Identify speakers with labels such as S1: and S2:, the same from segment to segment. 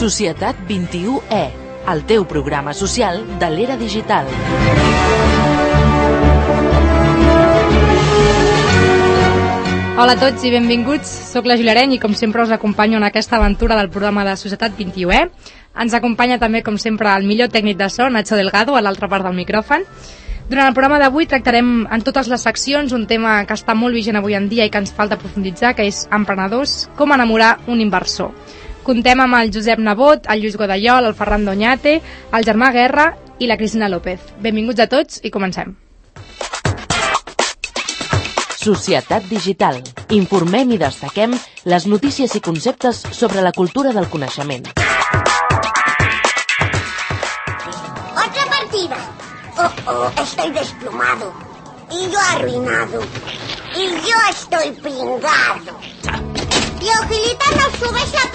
S1: Societat 21E, el teu programa social de l'era digital.
S2: Hola a tots i benvinguts, soc la Julia Areny i com sempre us acompanyo en aquesta aventura del programa de Societat 21E. Ens acompanya també com sempre el millor tècnic de so, Nacho Delgado, a l'altra part del micròfon. Durant el programa d'avui tractarem en totes les seccions un tema que està molt vigent avui en dia i que ens falta profunditzar, que és emprenedors, com enamorar un inversor. Contem amb el Josep Nebot, el Lluís Godallol, el Ferran Doñate, el Germà Guerra i la Cristina López. Benvinguts a tots i comencem.
S1: Societat digital. Informem i destaquem les notícies i conceptes sobre la cultura del coneixement.
S3: Otra partida. Estoy desplomado. Y yo arruinado. Y yo estoy pringado. Tío Gilita, ¿nos subes la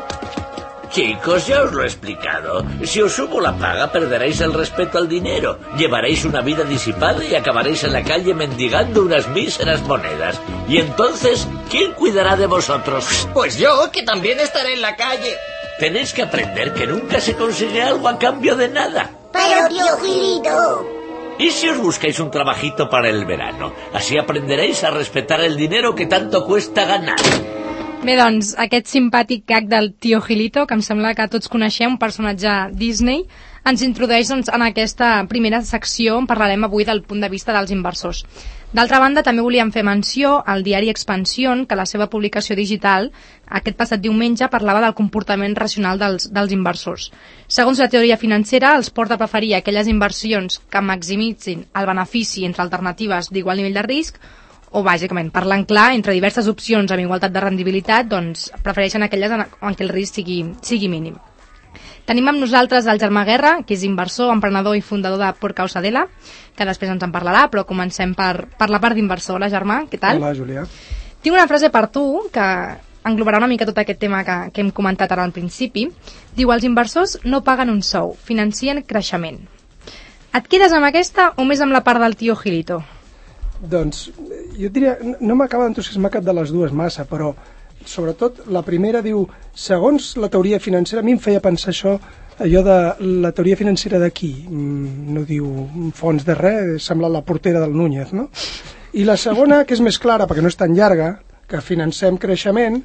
S3: paga?
S4: Chicos, ya os lo he explicado. Si os subo la paga, perderéis el respeto al dinero. Llevaréis una vida disipada y acabaréis en la calle mendigando unas míseras monedas. Y entonces, ¿quién cuidará de vosotros?
S5: Pues yo, que también estaré en la calle.
S4: Tenéis que aprender que nunca se consigue algo a cambio de nada.
S3: Pero, tío Gilito...
S4: ¿Y si os buscáis un trabajito para el verano? Así aprenderéis a respetar el dinero que tanto cuesta ganar.
S2: Bé, doncs, aquest simpàtic gag del Tío Gilito, que em sembla que tots coneixem, un personatge Disney, ens introdueix doncs, en aquesta primera secció on parlarem avui del punt de vista dels inversors. D'altra banda, també volíem fer menció al diari Expansión, que la seva publicació digital, aquest passat diumenge, parlava del comportament racional dels inversors. Segons la teoria financera, els porta a preferir aquelles inversions que maximitzin el benefici entre alternatives d'igual nivell de risc, o bàsicament, parlant clar, entre diverses opcions amb igualtat de rendibilitat, doncs prefereixen aquelles en què el risc sigui mínim. Tenim amb nosaltres el Germà Guerra, que és inversor, emprenedor i fundador de Por Causadela, que després ens en parlarà, però comencem per la part d'inversor. Hola, Germà, què tal?
S6: Hola, Júlia.
S2: Tinc una frase per tu que englobarà una mica tot aquest tema que hem comentat ara al principi. Diu, els inversors no paguen un sou, financien creixement. Et quedes amb aquesta o més amb la part del Tío Gilito?
S6: Doncs jo diria, no m'acaba d'entusiasmar cap de les dues massa, però sobretot la primera diu, segons la teoria financera, a mi em feia pensar això, allò de la teoria financera d'aquí, no diu fons de res, sembla la portera del Núñez, no? I la segona, que és més clara, perquè no és tan llarga, que financem creixement,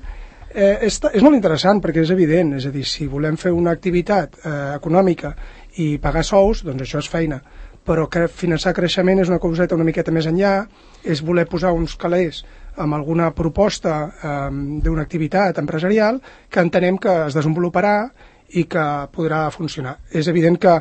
S6: és molt interessant perquè és evident, és a dir, si volem fer una activitat econòmica i pagar sous, doncs això és feina, però que finançar creixement és una coseta una miqueta més enllà, és voler posar uns calés amb alguna proposta d'una activitat empresarial que entenem que es desenvoluparà i que podrà funcionar. És evident que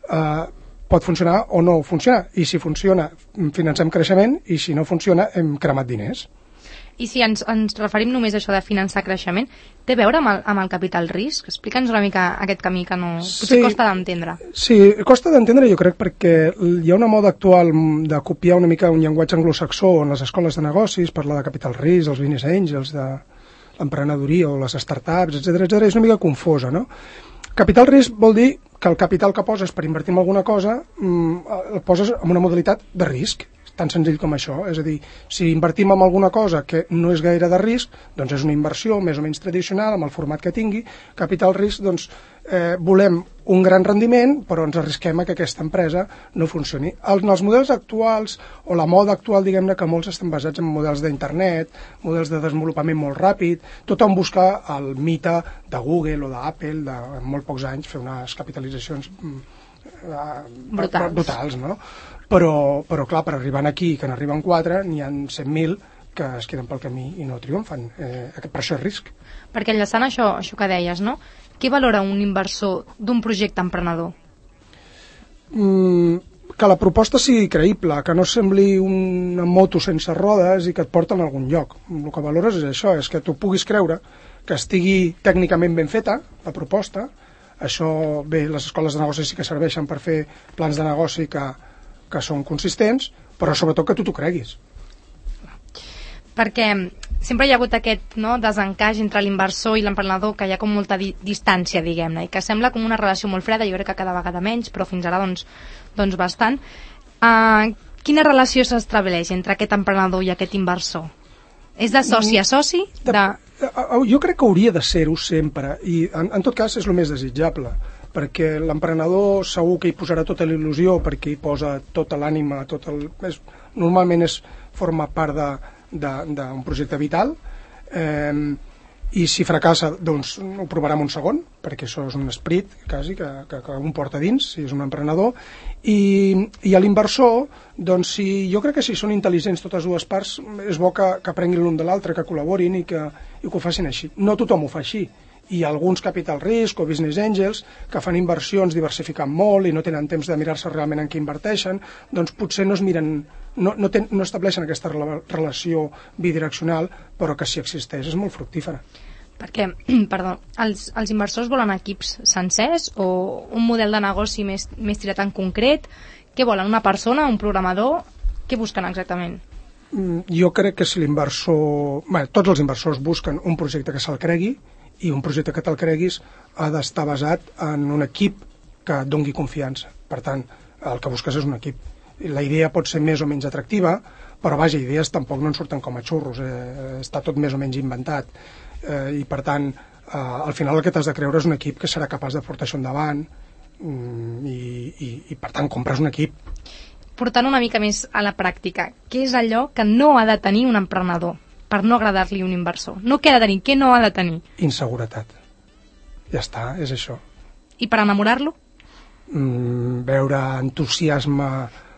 S6: pot funcionar o no funcionar, i si funciona financem creixement i si no funciona hem cremat diners.
S2: I si ens referim només a això de finançar creixement, té a veure amb el capital risc? Explica'ns una mica aquest camí que no... potser costa d'entendre.
S6: Sí, costa d'entendre jo crec perquè hi ha una moda actual de copiar una mica un llenguatge anglosaxó en les escoles de negocis, parlar de capital risc, els business angels, de l'emprenedoria o les startups, etc. És una mica confosa, no? Capital risc vol dir que el capital que poses per invertir en alguna cosa el poses en una modalitat de risc, tan senzill com això, és a dir, si invertim en alguna cosa que no és gaire de risc, doncs és una inversió més o menys tradicional, amb el format que tingui. Capital risc, doncs, volem un gran rendiment, però ens arrisquem a que aquesta empresa no funcioni. En els models actuals, o la moda actual, diguem-ne, que molts estan basats en models d'internet, models de desenvolupament molt ràpid, tothom busca el mite de Google o d'Apple, de en molt pocs anys fer unes capitalitzacions brutals, no? Però clar, per arribar aquí, que n'arriben 4, n'hi ha 100.000 que es queden pel camí i no triomfen. Per això és risc.
S2: Perquè enllaçant això que deies, no? Què valora un inversor d'un projecte emprenedor?
S6: Que la proposta sigui creïble, que no sembli una moto sense rodes i que et porten a algun lloc. El que valores és això, és que tu puguis creure que estigui tècnicament ben feta, la proposta. Això, bé, les escoles de negoci sí que serveixen per fer plans de negoci que són consistents, però sobretot que tu t'ho creguis.
S2: Perquè sempre hi ha hagut aquest desencaix entre l'inversor i l'emprenedor, que hi ha com molta distància, diguem-ne, i que sembla com una relació molt freda, jo crec que cada vegada menys, però fins ara doncs bastant. Quina relació s'estableix entre aquest emprenedor i aquest inversor? És de soci a soci?
S6: Jo crec que hauria de ser-ho sempre, i en tot cas és el més desitjable, perquè l'emprenedor segur que hi posarà tota la il·lusió, perquè hi posa tota l'ànima, normalment forma part d'un projecte vital, i si fracassa doncs ho provarà en un segon, perquè això és un esperit quasi que un porta dins si és un emprenedor, i a l'inversor doncs jo crec que si són intel·ligents totes dues parts és bo que aprenguin l'un de l'altre, que col·laborin i que ho facin així. No tothom ho fa així, i alguns capital risk o business angels que fan inversions diversificant molt i no tenen temps de mirar-se realment en què inverteixen, doncs potser no es miren, no estableixen aquesta relació bidireccional, però que si existeix és molt fructífera.
S2: Perquè, perdó, els inversors volen equips sencers o un model de negoci més tirat en concret? Què volen, una persona, un programador? Què busquen exactament?
S6: Jo crec que si l'inversor... tots els inversors busquen un projecte que se'l cregui, i un projecte que te'l creguis ha d'estar basat en un equip que et doni confiança. Per tant, el que busques és un equip. La idea pot ser més o menys atractiva, però vaja, idees tampoc no en surten com a xurros, està tot més o menys inventat, i per tant al final el que t'has de creure és un equip que serà capaç de portar això endavant, i per tant compres un equip.
S2: Portant una mica més a la pràctica, què és allò que no ha de tenir un emprenedor per no agradar-li un inversor? No què ha de tenir, què no ha de tenir?
S6: Inseguretat. Ja està, és això.
S2: I per enamorar-lo?
S6: Veure entusiasme,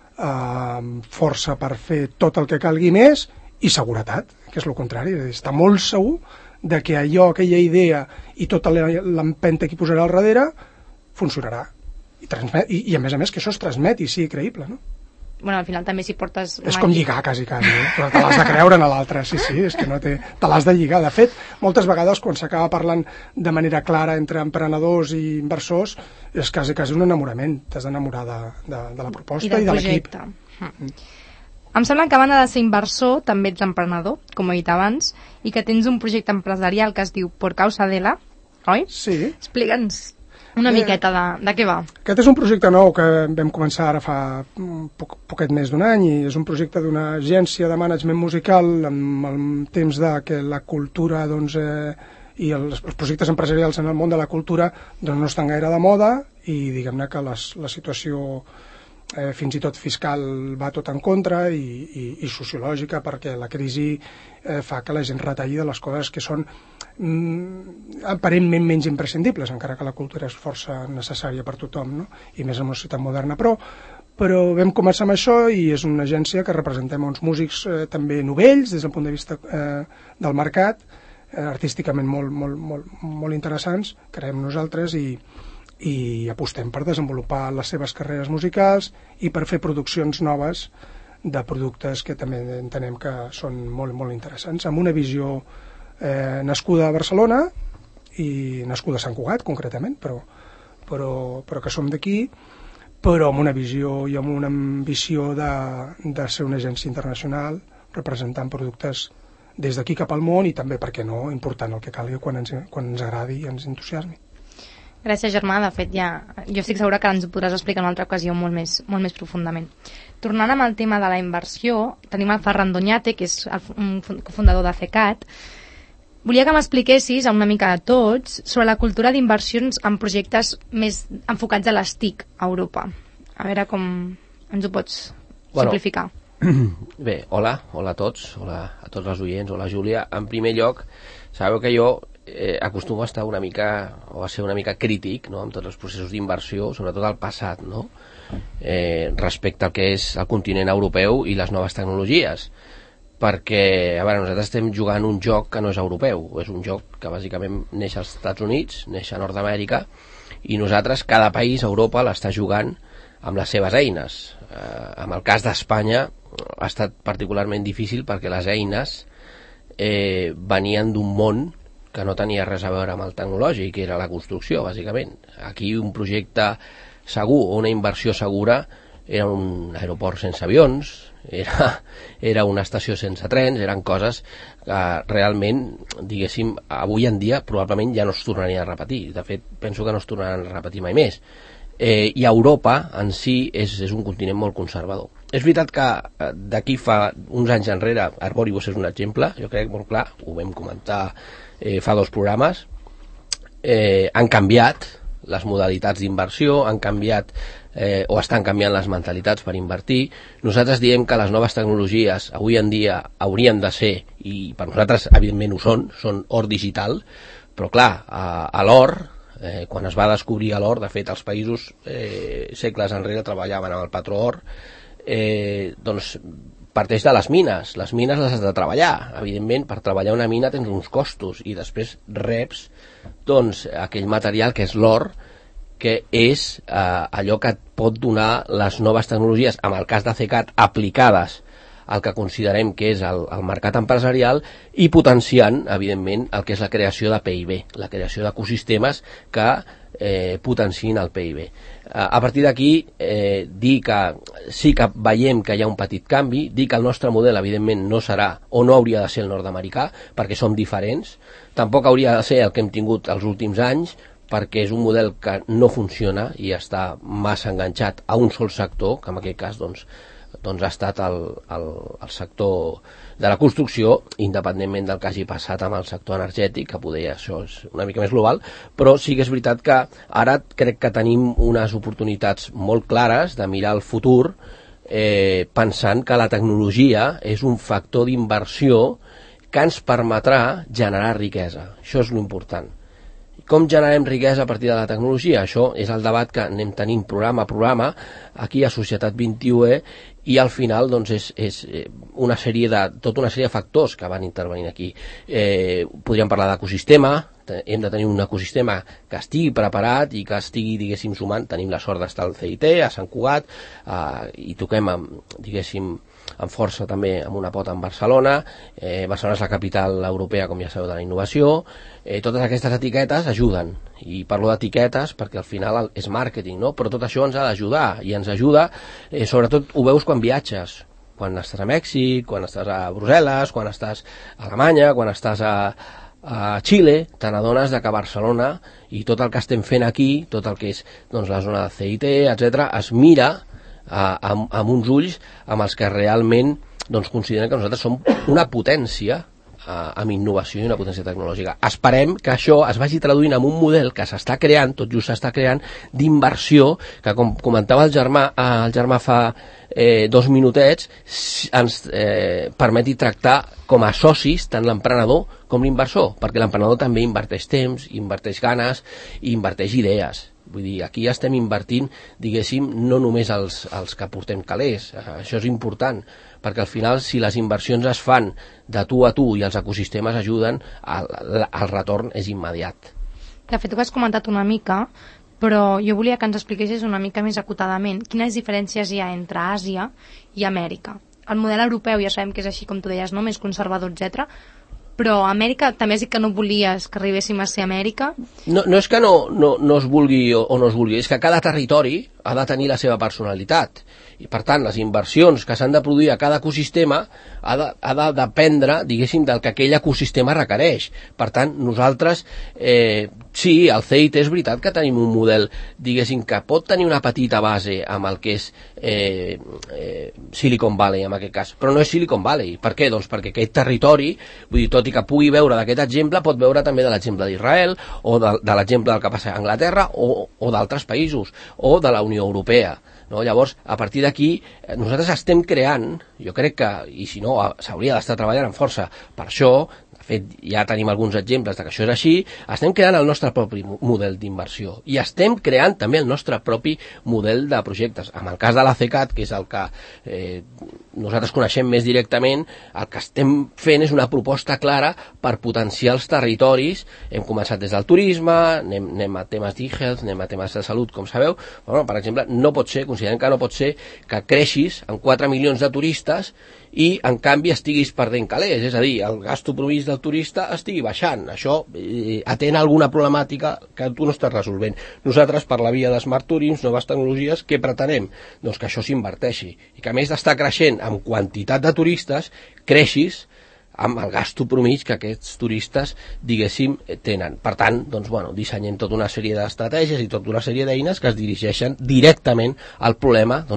S6: força per fer tot el que calgui més, i seguretat, que és el contrari. Està molt segur de que allò, aquella idea i tota l'empenta que hi posarà al darrere funcionarà. I a més que això es transmeti i sigui creïble, no?
S2: Bueno, al final també si portes...
S6: És com lligar, quasi, però te l'has de creure en l'altre, sí, és que no te l'has de lligar. De fet, moltes vegades quan s'acaba parlant de manera clara entre emprenedors i inversors, és quasi un enamorament, t'has d'enamorar de la proposta i de l'equip.
S2: Em sembla que a banda de ser inversor, també ets emprenedor, com he dit abans, i que tens un projecte empresarial que es diu Por Causa Dela, oi?
S6: Sí.
S2: Explica'ns una miqueta de què va.
S6: Aquest és un projecte nou que vam començar ara fa poquet més d'un any, i és un projecte d'una agència de management musical amb el temps de que la cultura i els projectes empresarials en el món de la cultura no estan gaire de moda, i diguem-ne que la situació fins i tot fiscal va tot en contra i sociològica, perquè la crisi fa que la gent retalli de les coses que són aparentment menys imprescindibles, encara que la cultura és força necessària per tothom, no? I més en una societat moderna. Però vam començar amb això, i és una agència que representem uns músics també novells des del punt de vista del mercat, artísticament molt interessants, creiem nosaltres, i apostem per desenvolupar les seves carreres musicals i per fer produccions noves de productes que també entenem que són molt interessants, amb una visió nascuda a Barcelona i nascuda a Sant Cugat concretament, però que som d'aquí, però amb una visió i amb una ambició de ser una agència internacional representant productes des d'aquí cap al món, i també, per què no, important el que calgui quan ens agradi i ens entusiasmi.
S2: Gràcies, Germà. De fet, jo estic segura que ens ho podràs explicar en una altra ocasió molt més profundament. Tornant amb el tema de la inversió, tenim el Ferran Doñate, que és un cofundador de CECAT. Volia que m'expliquessis a una mica de tots sobre la cultura d'inversions en projectes més enfocats a les TIC a Europa. A veure com ens ho pots simplificar.
S7: Bé, hola a tots, hola a tots els oients, hola Júlia. En primer lloc, sabeu que jo acostumo a estar una mica, o a ser una mica crític, no?, amb tots els processos d'inversió, sobretot al passat, no?, respecte al que és el continent europeu i les noves tecnologies, perquè, a veure, nosaltres estem jugant un joc que no és europeu, és un joc que bàsicament neix als Estats Units, neix a Nord-Amèrica, i nosaltres, cada país a Europa l'està jugant amb les seves eines. En el cas d'Espanya ha estat particularment difícil perquè les eines venien d'un món que no tenia res a veure amb el tecnològic, que era la construcció, bàsicament. Aquí un projecte segur o una inversió segura era un aeroport sense avions, era una estació sense trens, eren coses que realment, diguéssim, avui en dia probablement ja no es tornarien a repetir. De fet, penso que no es tornaran a repetir mai més. I Europa en si és un continent molt conservador. és veritat que d'aquí fa uns anys enrere, Arboribus és un exemple, jo crec molt clar, ho vam comentar fa 2 programes, han canviat les modalitats d'inversió, han canviat o estan canviant les mentalitats per invertir. Nosaltres diem que les noves tecnologies avui en dia haurien de ser, i per nosaltres evidentment ho són or digital, però clar, a l'or, quan es va descobrir l'or, de fet els països segles enrere treballaven amb el patró or, doncs parteix de les mines les has de treballar, evidentment per treballar una mina tens uns costos i després reps doncs aquell material que és l'or, que és allò que et pot donar les noves tecnologies, en el cas de CECAT aplicades al que considerem que és el mercat empresarial, i potenciant, evidentment, el que és la creació de PIB, la creació d'ecosistemes que potenciïn el PIB. A partir d'aquí, dir que sí que veiem que hi ha un petit canvi, dir que el nostre model, evidentment, no serà o no hauria de ser el nord-americà, perquè som diferents, tampoc hauria de ser el que hem tingut els últims anys, perquè és un model que no funciona i està massa enganxat a un sol sector, que en aquest cas doncs ha estat el sector de la construcció, independentment del que hagi passat amb el sector energètic, que poder això és una mica més global, però sí que és veritat que ara crec que tenim unes oportunitats molt clares de mirar el futur, pensant que la tecnologia és un factor d'inversió que ens permetrà generar riquesa. Això és l'important. Com generem riquesa a partir de la tecnologia? Això és el debat que anem tenint programa a programa aquí a Societat 21, i al final doncs, és tota una sèrie de factors que van intervenint aquí. Podríem parlar d'ecosistema, hem de tenir un ecosistema que estigui preparat i que estigui, diguéssim, sumant. Tenim la sort d'estar al CIT, a Sant Cugat, i toquem, diguéssim, amb força també amb una pota en Barcelona. Barcelona és la capital europea, com ja sabeu, de la innovació. Totes aquestes etiquetes ajuden, i parlo d'etiquetes perquè al final és màrqueting, no? Però tot això ens ha d'ajudar, i ens ajuda, sobretot ho veus quan viatges, quan estàs a Mèxic, quan estàs a Brussel·les, quan estàs a Alemanya, quan estàs a Xile, te n'adones que Barcelona i tot el que estem fent aquí, tot el que és doncs, la zona de CIT, etc., es mira amb uns ulls amb els que realment doncs, consideren que nosaltres som una potència amb innovació i una potència tecnològica. Esperem que això es vagi traduint en un model que s'està creant, tot just s'està creant, d'inversió, que com comentava el germà fa 2 minutets, ens permeti tractar com a socis tant l'emprenedor com l'inversor, perquè l'emprenedor també inverteix temps, inverteix ganes i inverteix idees. Vull dir, aquí estem invertint, diguéssim, no només els que portem calés, això és important, perquè al final, si les inversions es fan de tu a tu i els ecosistemes ajuden, el retorn és immediat.
S2: De fet, ho has comentat una mica, però jo volia que ens expliquessis una mica més acotadament quines diferències hi ha entre Àsia i Amèrica. El model europeu ja sabem que és així, com tu deies, no? Més conservador, etc. Però a Amèrica també has dit que no volies que arribéssim a ser Amèrica. No
S7: és que no es vulgui o no es vulgui, és que cada territori ha de tenir la seva personalitat. I per tant, les inversions que s'han de produir a cada ecosistema ha de dependre, diguéssim, del que aquell ecosistema requereix. Per tant, nosaltres, sí, al CIT és veritat que tenim un model, diguéssim, que pot tenir una petita base amb el que és Silicon Valley, en aquest cas, però no és Silicon Valley. Per què? Doncs perquè aquest territori, vull dir, tot i que pugui veure d'aquest exemple, pot veure també de l'exemple d'Israel, o de l'exemple del que passa a Anglaterra, o d'altres països, o de la Unió Europea. No? Llavors, a partir d'aquí, nosaltres estem creant, jo crec que, i si no, s'hauria d'estar treballant amb força per això, de fet, ja tenim alguns exemples de que això és així, estem creant el nostre propi model d'inversió i estem creant també el nostre propi model de projectes. En el cas de la CECAT, que és el que nosaltres coneixem més directament, el que estem fent és una proposta clara per potenciar els territoris. Hem començat des del turisme, anem a temes d'e-health, anem a temes de salut, com sabeu. Bueno, per exemple, no pot ser, considerem que no pot ser que creixis amb 4 milions de turistes i en canvi estiguis perdent calés, és a dir, el gasto promís del turista estigui baixant. Això atén alguna problemàtica que tu no estàs resolvent. Nosaltres, per la via de Smart Tourism, noves tecnologies, què pretenem? Doncs que això s'inverteixi i que a més d'estar creixent amb quantitat de turistes, creixis amb el gasto promís que aquests turistes, diguéssim, tenen. Per tant, doncs, bueno, dissenyem tota una sèrie d'estratègies i tota una sèrie d'eines que es dirigeixen directament al problema, doncs,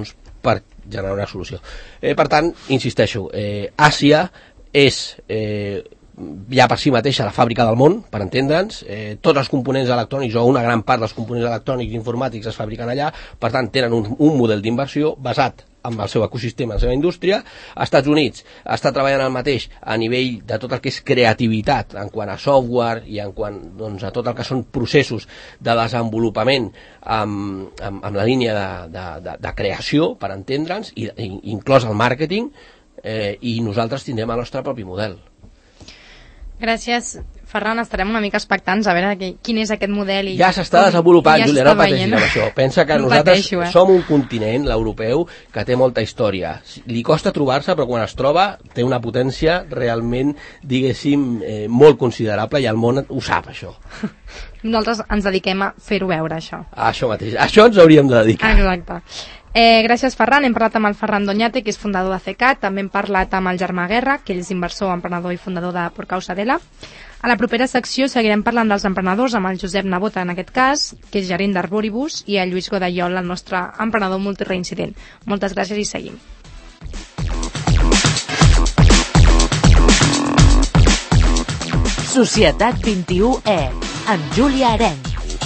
S7: per generar una solució. Per tant, insisteixo, Àsia és ja per si mateixa la fàbrica del món, per entendre'ns, tots els components electrònics o una gran part dels components electrònics i informàtics es fabriquen allà, per tant tenen un model d'inversió basat amb el seu ecosistema, la seva indústria. Als Estats Units està treballant el mateix a nivell de tot el que és creativitat en quant a software i en quant a tot el que són processos de desenvolupament amb la línia de creació, per entendre'ns, i inclòs el màrqueting, i nosaltres tindrem el nostre propi model.
S2: Gràcies, Ferran. Estarem una mica expectants a veure quin és aquest model.
S7: Ja s'està desenvolupant, Júlia, no pateixis amb això. Pensa que nosaltres som un continent, l'europeu, que té molta història. Li costa trobar-se, però quan es troba té una potència realment, diguéssim, molt considerable, i el món ho sap, això.
S2: Nosaltres ens dediquem a fer-ho veure, això.
S7: Això mateix, a això ens hauríem de dedicar.
S2: Exacte. Gràcies, Ferran. Hem parlat amb el Ferran Doñate, que és fundador de CECAT. També hem parlat amb el Germà Guerra, que ell és inversor, emprenedor i fundador de Por Causadela. A la propera secció seguirem parlant dels emprenedors amb el Josep Nabota, en aquest cas, que és gerent d'Arboribus, i el Lluís Godallol, el nostre emprenedor multireincident. Moltes gràcies i seguim.
S1: Societat 21E, amb Júlia Arenys.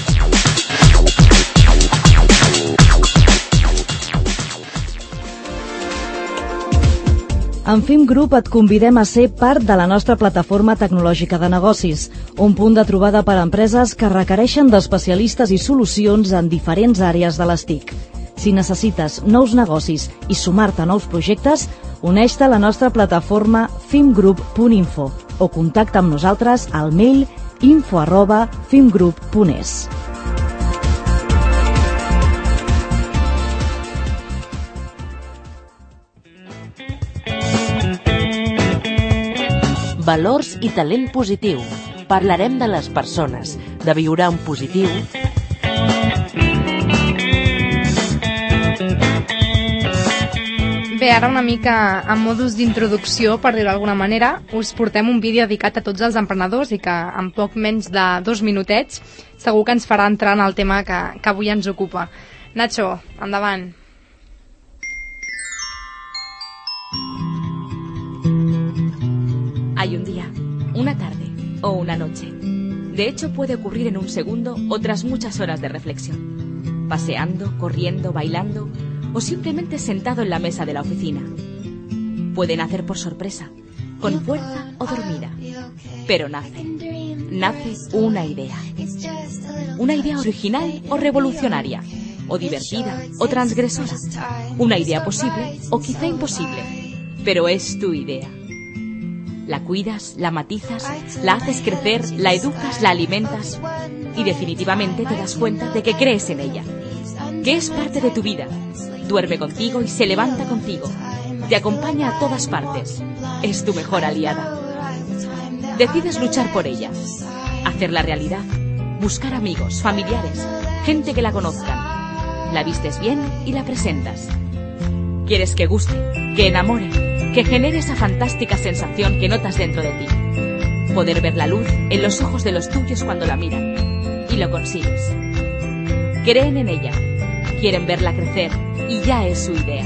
S8: En Fim Group et convidem a ser part de la nostra plataforma tecnològica de negocis, un punt de trobada per a empreses que requereixen d'especialistes i solucions en diferents àrees de les TIC. Si necessites nous negocis i sumar-te a nous projectes, uneix-te a la nostra plataforma fimgroup.info o contacta amb nosaltres al mail info@fimgroup.es.
S1: Valors i talent positiu. Parlarem de les persones, de viure en positiu.
S2: Bé, ara una mica en modus d'introducció, per dir-ho d'alguna manera, us portem un vídeo dedicat a tots els emprenedors i que en poc menys de 2 minutets segur que ens farà entrar en el tema que avui ens ocupa. Nacho, endavant.
S9: Hay un día, una tarde o una noche. De hecho, puede ocurrir en un segundo o tras muchas horas de reflexión. Paseando, corriendo, bailando o simplemente sentado en la mesa de la oficina. Puede nacer por sorpresa, con fuerza o dormida. Pero nace. Nace una idea. Una idea original o revolucionaria, o divertida o transgresora. Una idea posible o quizá imposible. Pero es tu idea. La cuidas, la matizas, la haces crecer, la educas, la alimentas y definitivamente te das cuenta de que crees en ella, que es parte de tu vida, duerme contigo y se levanta contigo, te acompaña a todas partes, es tu mejor aliada. Decides luchar por ella, hacerla realidad, buscar amigos, familiares, gente que la conozcan, la vistes bien y la presentas. Quieres que guste, que enamore, que genere esa fantástica sensación que notas dentro de ti. Poder ver la luz en los ojos de los tuyos cuando la miran. Y lo consigues. Creen en ella, quieren verla crecer y ya es su idea.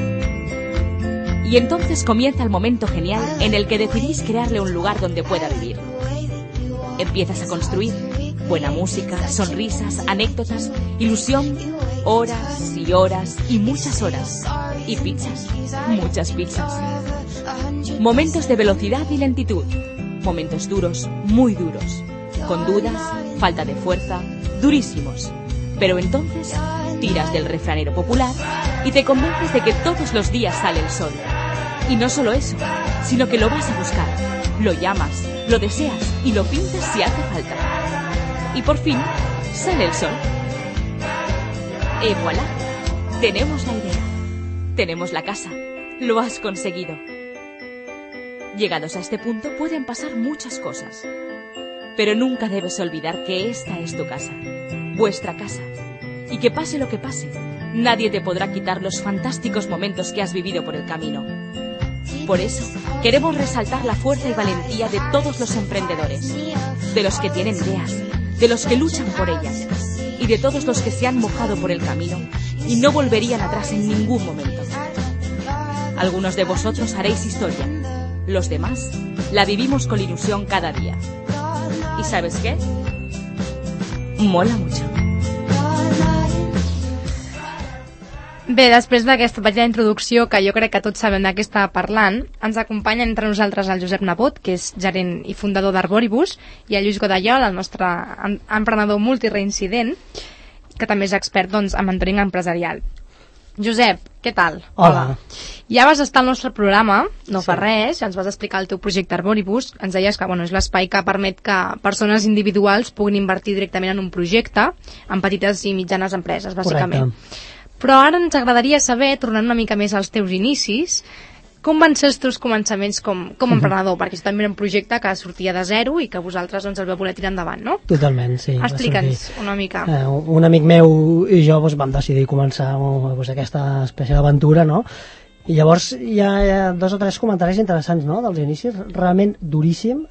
S9: Y entonces comienza el momento genial en el que decidís crearle un lugar donde pueda vivir. Empiezas a construir buena música, sonrisas, anécdotas, ilusión, horas y horas y muchas horas. Y pizzas, muchas pizzas. Momentos de velocidad y lentitud. Momentos duros, muy duros. Con dudas, falta de fuerza, durísimos. Pero entonces tiras del refranero popular y te convences de que todos los días sale el sol. Y no solo eso, sino que lo vas a buscar. Lo llamas, lo deseas y lo pintas si hace falta. Y por fin, sale el sol. Et voilà, tenemos la idea. Tenemos la casa. Lo has conseguido. Llegados a este punto pueden pasar muchas cosas. Pero nunca debes olvidar que esta es tu casa. Vuestra casa. Y que pase lo que pase, nadie te podrá quitar los fantásticos momentos que has vivido por el camino. Por eso, queremos resaltar la fuerza y valentía de todos los emprendedores. De los que tienen ideas. De los que luchan por ellas. Y de todos los que se han mojado por el camino y no volverían atrás en ningún momento. Algunos de vosotros haréis historia. Los demás la vivimos con ilusión cada día. ¿Y sabes qué? Mola mucho.
S2: Bé, després d'aquesta petita introducció, que jo crec que tots sabem de què està parlant, ens acompanya entre nosaltres el Josep Nebot, que és gerent i fundador d'Arboribus, i el Lluís Godallol, el nostre emprenedor multireincident, que també és expert en mentoring empresarial. Josep, què tal?
S10: Hola.
S2: Ja vas estar al nostre programa, no fa res, ens vas explicar el teu projecte Arboribus, ens deies que és l'espai que permet que persones individuals puguin invertir directament en un projecte, en petites i mitjanes empreses, bàsicament. Correcte. Però ara ens agradaria saber, tornant una mica més als teus inicis, com van ser els teus començaments com a emprenedor? Perquè és també un projecte que sortia de zero i que vosaltres el vau voler tirar endavant, no?
S10: Totalment, sí.
S2: Explica'ns una mica.
S10: Un amic meu i jo vam decidir començar aquesta espècie d'aventura, no? I llavors hi ha 2 o 3 comentaris interessants, no?, dels inicis. Realment duríssim,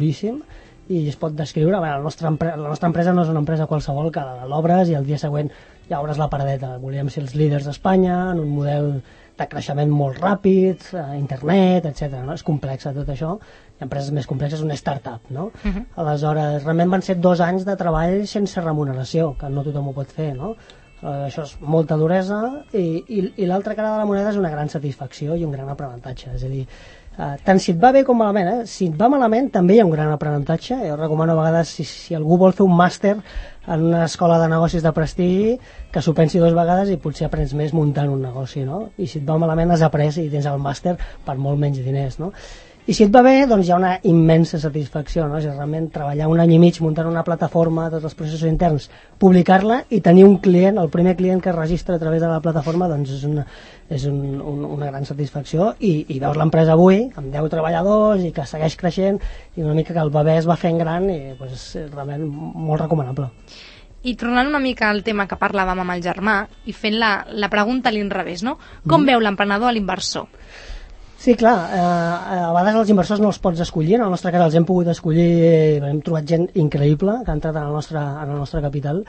S10: i es pot descriure. La nostra empresa no és una empresa qualsevol que l'obres i el dia següent ja obres la paradeta. Volíem ser els líders d'Espanya en un model de creixement molt ràpid, internet, etc. No? És complex tot això. Hi ha empreses més complexes, una startup, no? Aleshores, realment van ser 2 anys de treball sense remuneració, que no tothom ho pot fer, no? Això és molta duresa i l'altra cara de la moneda és una gran satisfacció i un gran aprenentatge. És a dir, tant si et va bé com malament, si et va malament també hi ha un gran aprenentatge. Jo recomano a vegades, si algú vol fer un màster en una escola de negocis de prestigi, que s'ho pensi 2 vegades i potser aprens més muntant un negoci, no? I si et va malament has après i tens el màster per molt menys diners, no? I si et va bé, doncs hi ha una immensa satisfacció, no? És a dir, realment treballar 1 any i mig muntant una plataforma, tots els processos interns, publicar-la i tenir un client, el primer client que es registra a través de la plataforma, doncs és una gran satisfacció i veus l'empresa avui amb 10 treballadors i que segueix creixent i una mica que el bebè es va fent gran i és realment molt recomanable.
S2: I tornant una mica al tema que parlàvem amb el germà i fent la pregunta a l'inrevés, no? Com veu l'emprenedor a l'inversor?
S10: Sí, clar, a vegades els inversors no els pots escollir, en el nostre cas els hem pogut escollir, hem trobat gent increïble que ha entrat en el nostre capital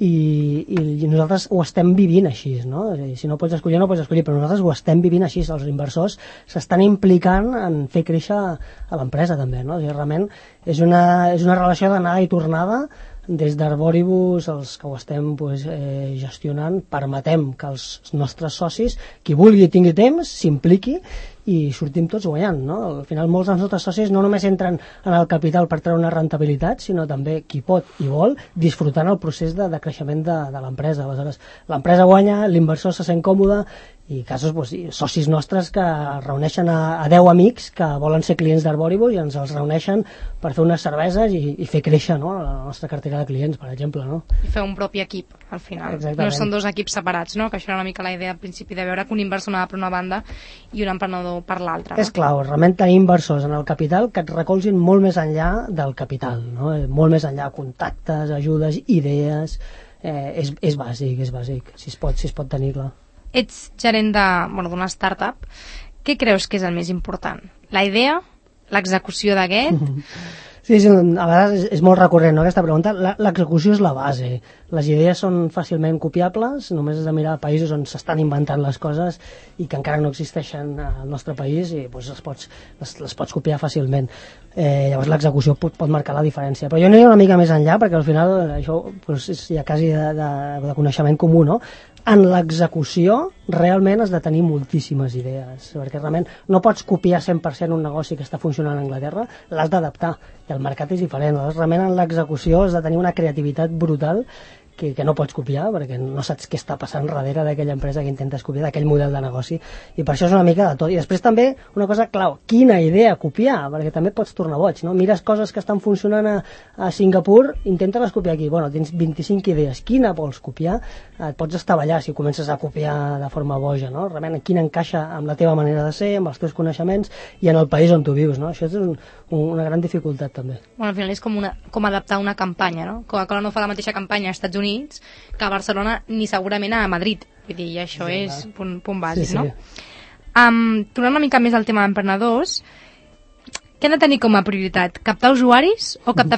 S10: i nosaltres ho estem vivint així, no? És a dir, si no pots escollir, no pots escollir, però nosaltres ho estem vivint així, els inversors s'estan implicant en fer créixer a l'empresa també, no? És a dir, realment és una relació d'anada i tornada. Des d'Arboribus, els que ho estem gestionant, permetem que els nostres socis, qui vulgui i tingui temps, s'impliqui i sortim tots guanyant, no? Al final molts dels nostres socis no només entren en el capital per treure una rentabilitat, sinó també qui pot i vol disfrutant el procés de creixement de l'empresa. Aleshores, l'empresa guanya, l'inversor se sent còmode i casos, socis nostres que reuneixen a 10 amics que volen ser clients d'Arboribus i ens els reuneixen per fer unes cerveses i fer créixer, no?, la nostra cartera de clients, per exemple, no?
S2: I fer un propi equip, al final.
S10: Exactament.
S2: No són 2 equips separats, no? Que això era una mica la idea al principi de veure que un inversor anava per una banda i un emprenedor per l'altra, no?
S10: És clau, realment tenir inversors en el capital que et recolzin molt més enllà del capital, no? Molt més enllà, contactes, ajudes, idees, és bàsic, si es pot tenir, clar.
S2: Ets gerent d'una startup. Què creus que és el més important? La idea? L'execució d'aquest?
S10: Sí, a vegades és molt recurrent, no, aquesta pregunta. L'execució és la base. Les idees són fàcilment copiables, només has de mirar països on s'estan inventant les coses i que encara no existeixen al nostre país i les pots copiar fàcilment. Llavors l'execució pot marcar la diferència. Però jo aniré una mica més enllà, perquè al final això és ja quasi de coneixement comú, no? En l'execució realment has de tenir moltíssimes idees, perquè realment no pots copiar 100% un negoci que està funcionant a Anglaterra, l'has d'adaptar, i el mercat és diferent. Realment en l'execució has de tenir una creativitat brutal que no pots copiar, perquè no saps què està passant darrere d'aquella empresa que intentes copiar, d'aquell model de negoci, i per això és una mica de tot. I després també una cosa clau, quina idea copiar, perquè també et pots tornar boig, no? Mires coses que estan funcionant a Singapur, intenta-les copiar aquí. Bueno, tens 25 idees, quina vols copiar? Et pots estavellar si comences a copiar de forma boja, no? Realment quina encaixa amb la teva manera de ser, amb els teus coneixements i en el país on tu vius, no? Això és una gran dificultat també.
S2: Bueno, al final és com adaptar una campanya, no? Coca-Cola no fa la mateixa campanya als Estats Units que a Barcelona ni segurament a Madrid. Vull dir, i això és punt bàsic, no? Tornant una mica més al tema d'emprenedors, Què han de tenir com a prioritat? Captar usuaris o captar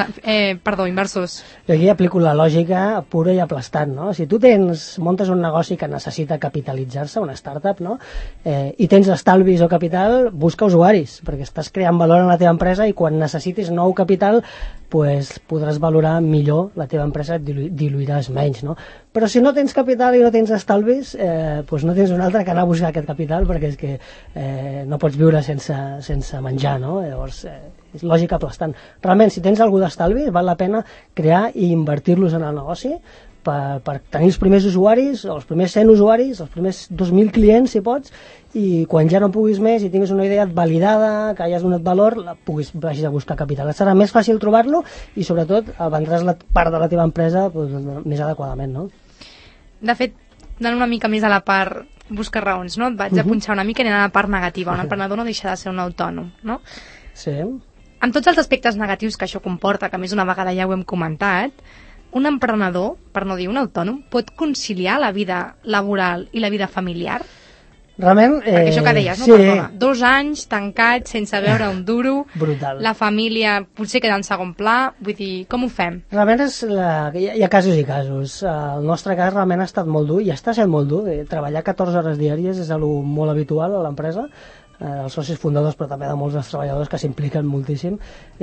S2: inversors?
S10: Jo aquí aplico la lògica pura i aplastant, no? Si tu muntes un negoci que necessita capitalitzar-se, una startup, no? I tens estalvis o capital, busca usuaris, perquè estàs creant valor en la teva empresa i quan necessitis nou capital pues, podràs valorar millor la teva empresa, et diluiràs menys, no? Però si no tens capital i no tens estalvis, pues no tens un altre que anar a buscar aquest capital perquè és que no pots viure sense menjar, no? Llavors, és lògica aplastant. Realment, si tens algú d'estalvi, val la pena crear i invertir-los en el negoci per tenir els primers usuaris, o els primers 100 usuaris, els primers 2.000 clients, si pots, i quan ja no puguis més i tinguis una idea validada, que hagis donat valor, vagis a buscar capital. Et serà més fàcil trobar-lo i, sobretot, vendràs la part de la teva empresa més adequadament, no?
S2: De fet, anant una mica més a la part buscar raons, no? Et vaig a punxar una mica i anar a la part negativa. Un emprenedor no deixa de ser un autònom, no?
S10: Sí.
S2: Amb tots els aspectes negatius que això comporta, que més una vegada ja ho hem comentat, un emprenedor, per no dir un autònom, pot conciliar la vida laboral i la vida familiar?
S10: Realment...
S2: Perquè això que deies, no?
S10: Sí.
S2: Perdona, 2 anys tancats, sense veure un duro,
S10: brutal.
S2: La família potser queda en segon pla, vull dir, com ho fem?
S10: Realment hi ha casos i casos. El nostre cas realment ha estat molt dur, i està sent molt dur. Treballar 14 hores diàries és algo molt habitual a l'empresa, els socis fundadors, però també de molts dels treballadors que s'impliquen moltíssim,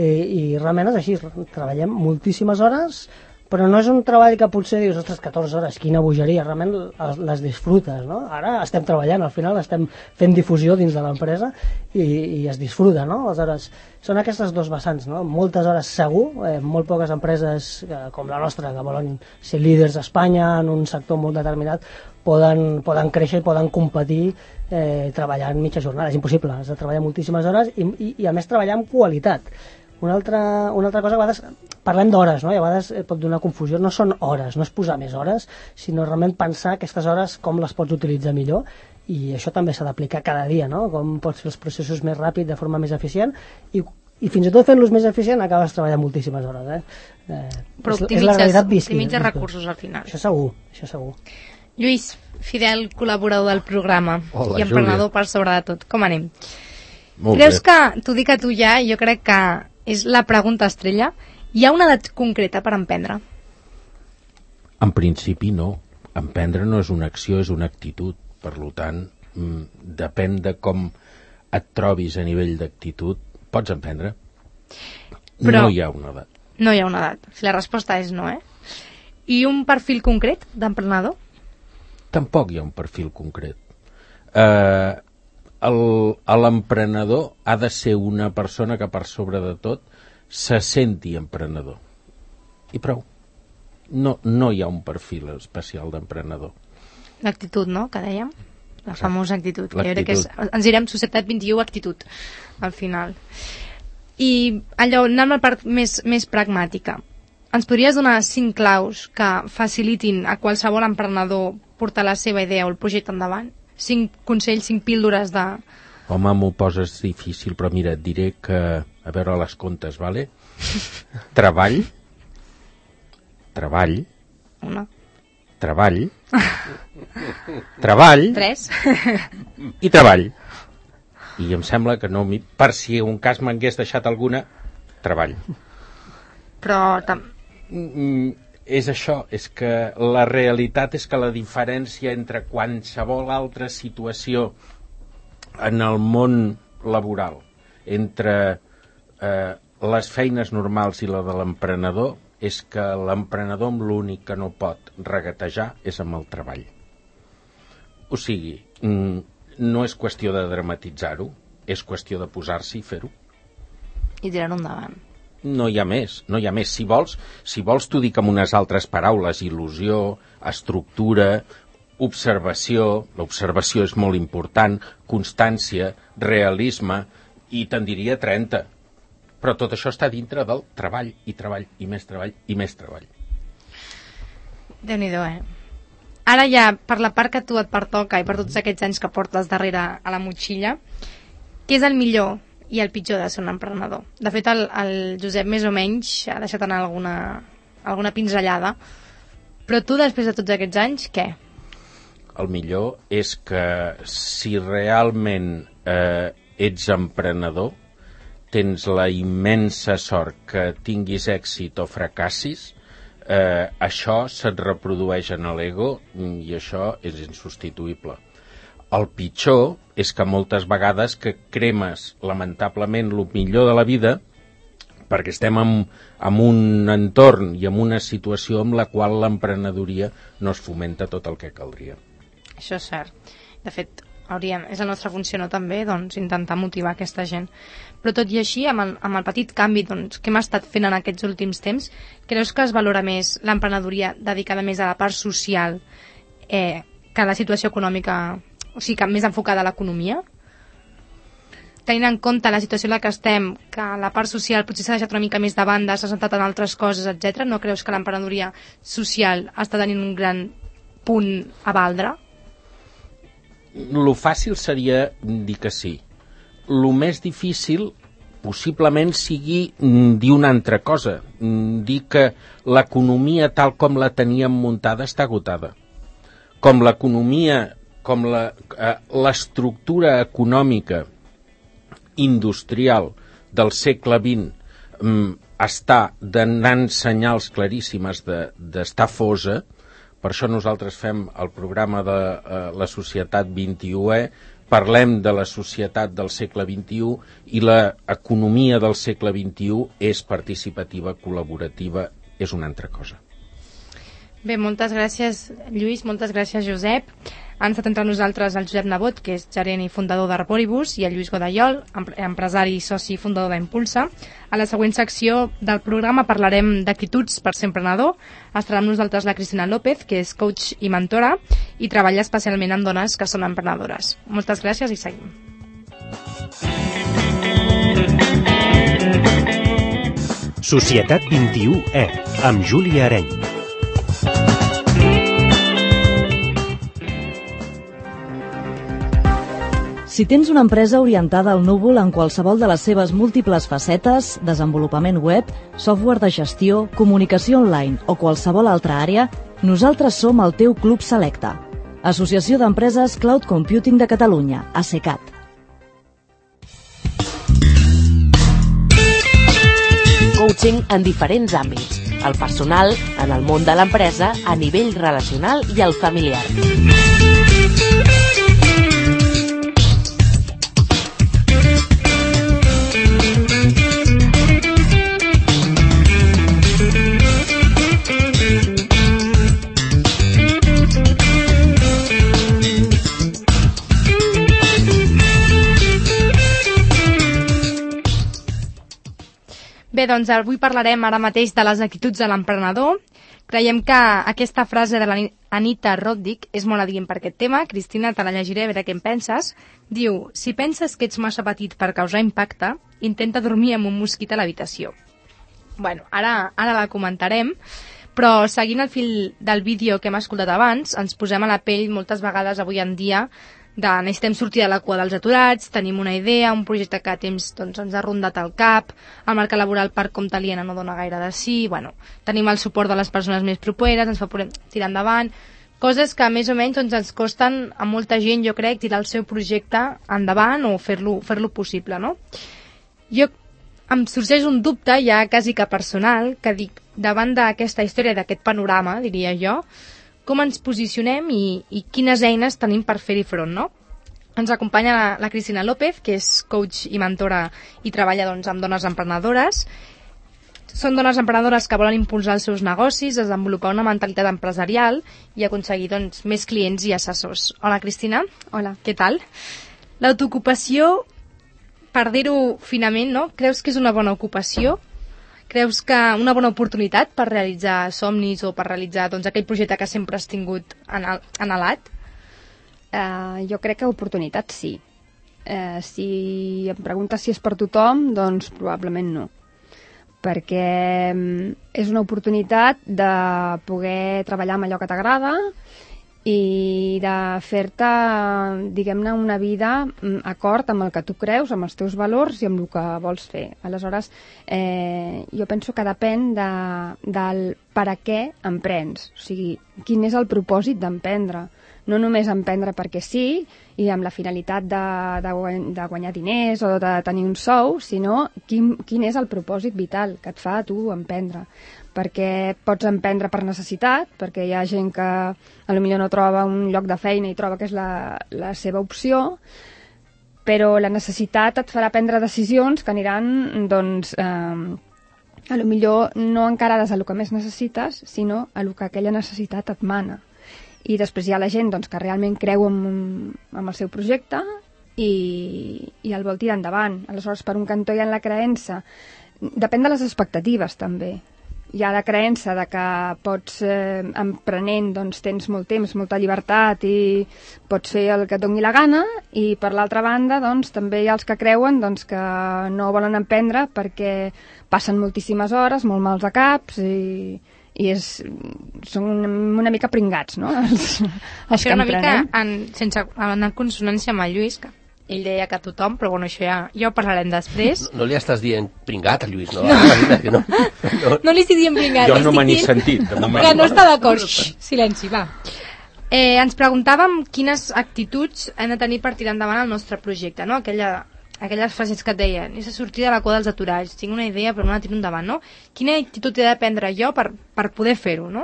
S10: i realment és així, treballem moltíssimes hores, però no és un treball que potser dius, ostres, 14 hores, quina bogeria, realment les disfrutes, no? Ara estem treballant, al final estem fent difusió dins de l'empresa i es disfruta, no? Aleshores, són aquestes dos vessants, no? Moltes hores segur, molt poques empreses com la nostra, que volen ser líders a Espanya en un sector molt determinat, poden créixer i poden competir treballant mitja jornada. És impossible, has de treballar moltíssimes hores i a més treballar amb qualitat. Una altra cosa, a vegades parlem d'hores, no? I a vegades pot donar confusió. No són hores, no és posar més hores, sinó realment pensar aquestes hores com les pots utilitzar millor, i això també s'ha d'aplicar cada dia, no? Com pots fer els processos més ràpid, de forma més eficient, i fins i tot fent-los més eficient acabes treballant moltíssimes hores,
S2: Però
S10: és la realitat visquida.
S2: Optimitza recursos al final.
S10: Això segur.
S2: Lluís, fidel col·laborador del programa.
S7: Hola,
S2: i emprenedor per sobre de tot. Com anem?
S7: Molt
S2: Creus
S7: bé.
S2: que, t'ho dic a tu ja, jo crec que és la pregunta estrella, hi ha una edat concreta per emprendre?
S11: En principi no. Emprendre no és una acció, és una actitud. Per tant, depèn de com et trobis a nivell d'actitud, pots emprendre. Però no hi ha una edat.
S2: No hi ha una edat. Si la resposta és no, I un perfil concret d'emprenedor?
S11: Tampoc hi ha un perfil concret. L'emprenedor ha de ser una persona que per sobre de tot se senti emprenedor. I prou. No hi ha un perfil especial d'emprenedor.
S2: L'actitud, no?, que dèiem. La famosa actitud. Jo crec que ens direm Societat 21 actitud, al final. I allò, anant a la part més pragmàtica, ens podries donar 5 claus que facilitin a qualsevol emprenedor portar la seva idea o el projecte endavant? 5 consells, 5 píldores de...
S11: Home, m'ho poses difícil, però mira, et diré que, a veure les comptes, vale? Treball.
S2: Una.
S11: Treball.
S2: 3.
S11: I treball. I em sembla que no... Per si un cas m'hagués deixat alguna, treball.
S2: Però...
S11: És això, és que la realitat és que la diferència entre qualsevol altra situació en el món laboral, entre les feines normals i la de l'emprenedor, és que l'emprenedor amb l'únic que no pot regatejar és amb el treball. O sigui, no és qüestió de dramatitzar-ho, és qüestió de posar-s'hi i fer-ho.
S2: I tirar-ho endavant.
S11: No hi ha més. Si vols t'ho dic amb unes altres paraules: il·lusió, estructura, observació. L'observació és molt important, constància, realisme, i te'n diria 30. Però tot això està dintre del treball, i treball, i més treball, i més treball.
S2: Déu-n'hi-do, Ara ja, per la part que a tu et pertoca i per tots aquests anys que portes darrere a la motxilla, què és el millor i el pitjor de ser un emprenedor? De fet, el Josep més o menys ha deixat anar alguna pinzellada, però tu, després de tots aquests anys, què?
S11: El millor és que si realment ets emprenedor, tens la immensa sort que tinguis èxit o fracassis, això se't reprodueix en l'ego i això és insubstituïble. El pitjor és que moltes vegades que cremes lamentablement el millor de la vida perquè estem en un entorn i en una situació en la qual l'emprenedoria no es fomenta tot el que caldria.
S2: Això és cert. De fet, és la nostra funció, no, també, doncs, intentar motivar aquesta gent. Però tot i així, amb el petit canvi doncs, que hem estat fent en aquests últims temps, creus que es valora més l'emprenedoria dedicada més a la part social que a la situació econòmica, o sigui, que més enfocada a l'economia? Tenint en compte la situació en la que estem, que la part social potser s'ha deixat una mica més de banda, s'ha centrat en altres coses, etc. No creus que l'emprenedoria social està tenint un gran punt a valdre?
S11: Lo fàcil seria dir que sí. Lo més difícil possiblement sigui dir una altra cosa, dir que l'economia tal com la teníem muntada està agotada. Com l'economia, com l'estructura econòmica industrial del segle XX està donant senyals claríssimes d'estar fosa. Per això nosaltres fem el programa de la societat 21è, parlem de la societat del segle XXI i l'economia del segle XXI és participativa, col·laborativa, és una altra cosa.
S2: Bé, moltes gràcies, Lluís, moltes gràcies, Josep. Han estat entre nosaltres el Josep Nebot, que és gerent i fundador d'Arboribus, i el Lluís Godallol, empresari i soci fundador d'Impulsa. A la següent secció del programa parlarem d'actituds per ser emprenedor. Estarà amb nosaltres la Cristina López, que és coach i mentora, i treballa especialment amb dones que són emprenedores. Moltes gràcies i seguim.
S12: Societat 21è, amb Júlia Areny.
S8: Si tens una empresa orientada al núvol en qualsevol de les seves múltiples facetes, desenvolupament web, software de gestió, comunicació online o qualsevol altra àrea, nosaltres som el teu club selecte. Associació d'Empreses Cloud Computing de Catalunya, ACECAT.
S1: Coaching en diferents àmbits. El personal, en el món de l'empresa, a nivell relacional i el familiar.
S2: Bé, doncs avui parlarem ara mateix de les actituds de l'emprenedor. Creiem que aquesta frase de l'Anita Roddick és molt adient per aquest tema. Cristina, te la llegiré, a veure què en penses. Diu, si penses que ets massa petit per causar impacte, intenta dormir amb un mosquit a l'habitació. Bueno, ara la comentarem, però seguint el fil del vídeo que hem escoltat abans, ens posem a la pell moltes vegades avui en dia necessitem sortir de la cua dels aturats, tenim una idea, un projecte que a temps doncs, ens ha rondat al cap, el mercat laboral per compte aliena no dona gaire de sí, bueno, tenim el suport de les persones més properes, ens fa poder tirar endavant, coses que més o menys doncs, ens costen a molta gent, jo crec, tirar el seu projecte endavant o fer-lo possible, no? Em sorgeix un dubte ja quasi que personal, que dic, davant d'aquesta història, d'aquest panorama, diria jo, com ens posicionem i quines eines tenim per fer-hi front, no? Ens acompanya la Cristina López, que és coach i mentora i treballa doncs, amb dones emprenedores. Són dones emprenedores que volen impulsar els seus negocis, desenvolupar una mentalitat empresarial i aconseguir doncs, més clients i assessors. Hola, Cristina.
S13: Hola.
S2: Què tal? L'autoocupació, per dir-ho finament, no? Creus que és una bona ocupació? Creus que una bona oportunitat per realitzar somnis o per realitzar doncs, aquell projecte que sempre has tingut anhelat?
S13: Jo crec que oportunitat sí. Si em preguntes si és per tothom, doncs probablement no. Perquè és una oportunitat de poder treballar amb allò que t'agrada i de fer-te, diguem-ne, una vida acord amb el que tu creus, amb els teus valors i amb el que vols fer. Aleshores, jo penso que depèn del per a què emprens, o sigui, quin és el propòsit d'emprendre. no només emprendre perquè sí i amb la finalitat de guanyar diners o de tenir un sou, sinó quin és el propòsit vital que et fa a tu emprendre. Perquè pots emprendre per necessitat, perquè hi ha gent que potser no troba un lloc de feina i troba que és la seva opció, però la necessitat et farà prendre decisions que aniran, doncs, potser no encarades a el que més necessites, sinó a el que aquella necessitat et mana. I després hi ha la gent doncs, que realment creu en el seu projecte i el vol tirar endavant. Aleshores, per un cantó hi ha la creença. Depèn de les expectatives, també. Hi ha la creença de que pots, emprenent, doncs, tens molt temps, molta llibertat i pots fer el que et doni la gana, i per l'altra banda doncs, també hi ha els que creuen doncs, que no volen emprendre perquè passen moltíssimes hores, molt mals de caps i són una mica pringats, no? Els
S2: això
S13: que
S2: una
S13: emprenen.
S2: mica, sense anar en consonància amb el Lluís, que ell deia que tothom, però bueno, això ja ho parlarem després.
S7: No li estàs dient pringat, al Lluís, no?
S2: No li estic dient pringat.
S11: Jo no me n'he sentit.
S2: Que no està d'acord. Silenci, va. Ens preguntàvem quines actituds hem de tenir per tirar endavant el nostre projecte, no? Aquelles frases que et deien, és a sortir de la cua dels aturats, tinc una idea però no la tiro endavant, no? Quina actitud he de prendre jo per poder fer-ho, no?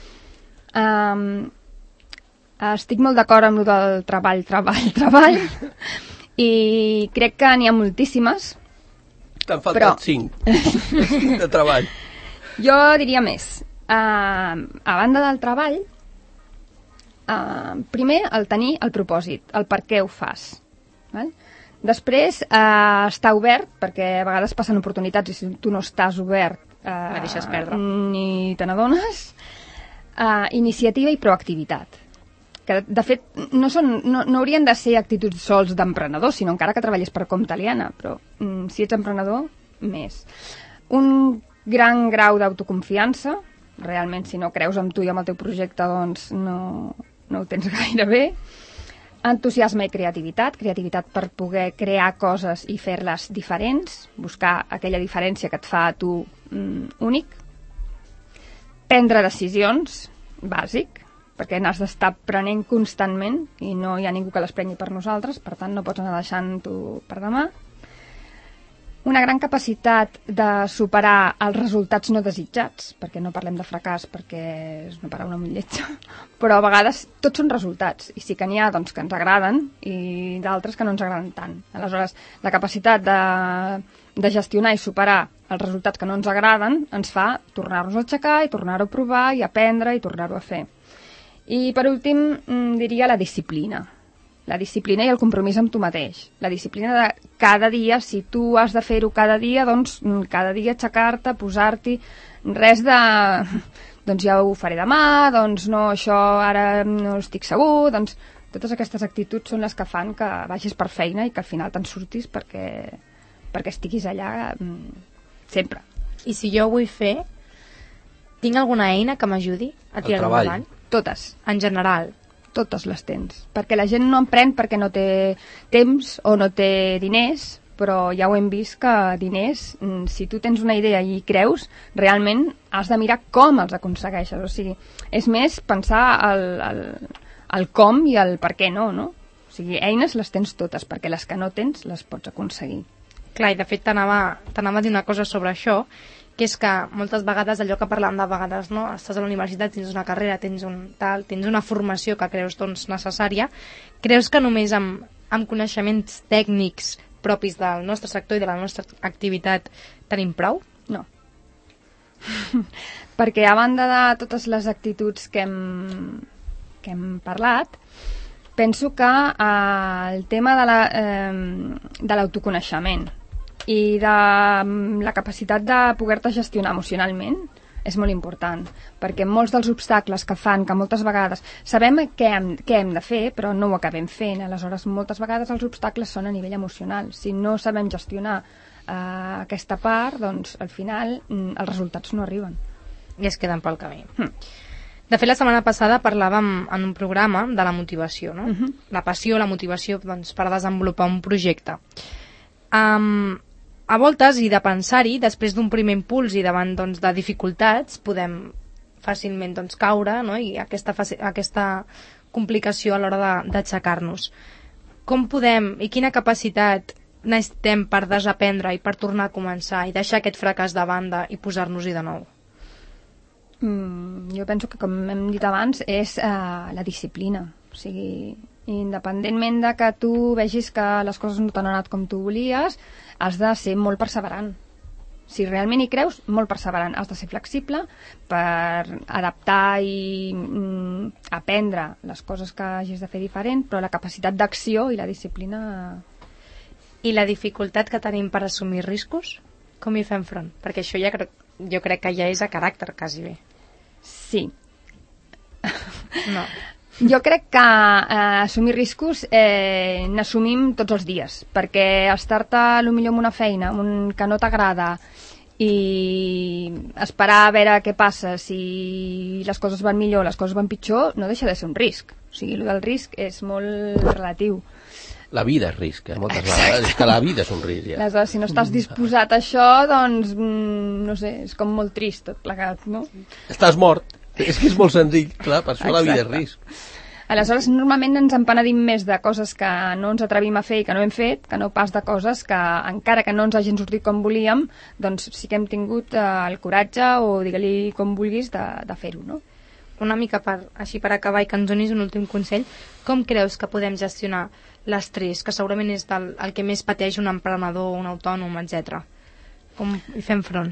S13: Estic molt d'acord amb el del treball, i crec que n'hi ha moltíssimes.
S7: T'han faltat 5 de treball.
S13: Jo diria més. A banda del treball, primer el tenir el propòsit, el per què ho fas. Val? Després, estar obert, perquè a vegades passen oportunitats i si tu no estàs obert
S2: la deixes perdre.
S13: Ni te n'adones. Iniciativa i proactivitat. Que, de fet, no haurien de ser actituds sols d'emprenedor, sinó encara que treballis per compte aliena, però si ets emprenedor, més. Un gran grau d'autoconfiança, realment si no creus en tu i amb el teu projecte, doncs no ho tens gaire bé. Entusiasme i creativitat per poder crear coses i fer-les diferents, buscar aquella diferència que et fa a tu únic. Prendre decisions, bàsic, perquè n'has d'estar prenent constantment i no hi ha ningú que les prengui per nosaltres, per tant no pots anar deixant-ho per demà. Una gran capacitat de superar els resultats no desitjats, perquè no parlem de fracàs perquè és una paraula molt lletja, però a vegades tots són resultats, i sí que n'hi ha doncs, que ens agraden i d'altres que no ens agraden tant. Aleshores, la capacitat de gestionar i superar els resultats que no ens agraden ens fa tornar-nos a aixecar i tornar-ho a provar i aprendre i tornar-ho a fer. I per últim diria la disciplina. La disciplina i el compromís amb tu mateix. La disciplina de cada dia, si tu has de fer-ho cada dia, doncs cada dia aixecar-te, posar-t'hi, res de... doncs ja ho faré demà, doncs no, això ara no estic segur, doncs totes aquestes actituds són les que fan que vagis per feina i que al final te'n surtis perquè estiguis allà sempre.
S2: I si jo ho vull fer, tinc alguna eina que m'ajudi a tirar endavant?
S13: Totes.
S2: En general?
S13: Totes les tens, perquè la gent no emprèn perquè no té temps o no té diners, però ja ho hem vist que diners, si tu tens una idea i creus, realment has de mirar com els aconsegueixes, o sigui, és més pensar el com i el per què no? O sigui, eines les tens totes, perquè les que no tens les pots aconseguir.
S2: Clar, i de fet t'anava a dir una cosa sobre això, que és que moltes vegades, allò que parlàvem de vegades, no? Estàs a la universitat, tens una carrera, tens una formació que creus doncs, necessària, creus que només amb coneixements tècnics propis del nostre sector i de la nostra activitat tenim prou?
S13: No. Perquè a banda de totes les actituds que hem parlat, penso que el tema de l'autoconeixement i de la capacitat de poder-te gestionar emocionalment és molt important, perquè molts dels obstacles que fan que moltes vegades sabem què hem de fer, però no ho acabem fent. Aleshores, moltes vegades els obstacles són a nivell emocional. Si no sabem gestionar aquesta part, doncs al final els resultats no arriben.
S2: I es queden pel camí. De fet, la setmana passada parlàvem en un programa de la motivació, no? La passió, la motivació doncs, per desenvolupar un projecte. A voltes, i de pensar-hi, després d'un primer impuls i davant doncs, de dificultats, podem fàcilment doncs, caure, no? I aquesta complicació a l'hora d'aixecar-nos. Com podem i quina capacitat necessitem per desaprendre i per tornar a començar i deixar aquest fracàs de banda i posar-nos-hi de nou?
S13: Jo penso que, com hem dit abans, és la disciplina. O sigui, independentment de que tu vegis que les coses no t'han anat com tu volies, has de ser molt perseverant. Si realment hi creus, molt perseverant. Has de ser flexible per adaptar i aprendre les coses que hagis de fer diferent, però la capacitat d'acció i la disciplina...
S2: I la dificultat que tenim per assumir riscos, com hi fem front? Perquè això jo crec que ja és a caràcter, quasi bé.
S13: Sí.
S2: No.
S13: Jo crec que assumir riscos n'assumim tots els dies, perquè estar-te potser en una feina que no t'agrada i esperar a veure què passa, si les coses van millor, les coses van pitjor, no deixa de ser un risc. O sigui, el risc és molt relatiu.
S7: La vida és risc, moltes vegades. És que la vida és un risc, ja.
S13: Aleshores, si no estàs disposat a això, doncs, no sé, és com molt trist tot plegat, no?
S7: Estàs mort. És que és molt senzill, clar, per això la vida és risc.
S13: Aleshores, normalment ens empenedim més de coses que no ens atrevim a fer i que no hem fet, que no pas de coses que, encara que no ens hagin sortit com volíem, doncs sí que hem tingut el coratge, o digue-li com vulguis, de fer-ho, no?
S2: Una mica així per acabar i que ens donis un últim consell, com creus que podem gestionar l'estrès, que segurament és el que més pateix un emprenedor, un autònom, etc. Com hi fem front?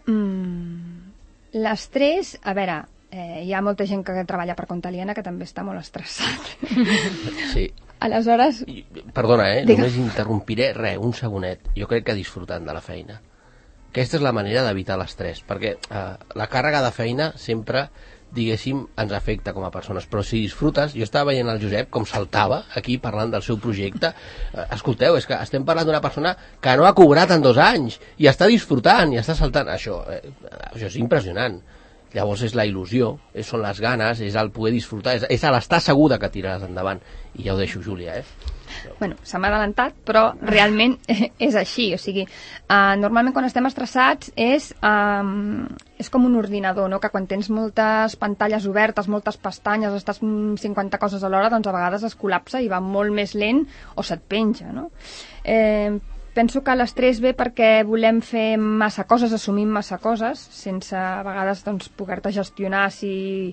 S13: L'estrès, a veure, hi ha molta gent que treballa per compte aliena que també està molt estressat.
S7: Sí.
S13: Aleshores...
S7: Perdona, només interrompiré, un segonet. Jo crec que disfrutant de la feina. Aquesta és la manera d'evitar l'estrès, perquè la càrrega de feina sempre, diguéssim, ens afecta com a persones, però si disfrutes, jo estava veient el Josep com saltava aquí parlant del seu projecte. Escolteu, és que estem parlant d'una persona que no ha cobrat en 2 anys i està disfrutant i està saltant. Això és impressionant. Llavors és la il·lusió, són les ganes, és el poder disfrutar, és l'estar segura que tiraràs endavant. I ja ho deixo, Júlia,
S13: Bueno, se m'ha adelantat, però realment és així. O sigui, normalment quan estem estressats és com un ordinador, no? Que quan tens moltes pantalles obertes, moltes pestanyes, estàs 50 coses alhora, doncs a vegades es col·lapsa i va molt més lent o se't penja, no? Penso que l'estrès ve perquè volem fer massa coses, assumim massa coses, sense a vegades doncs, poder-te gestionar si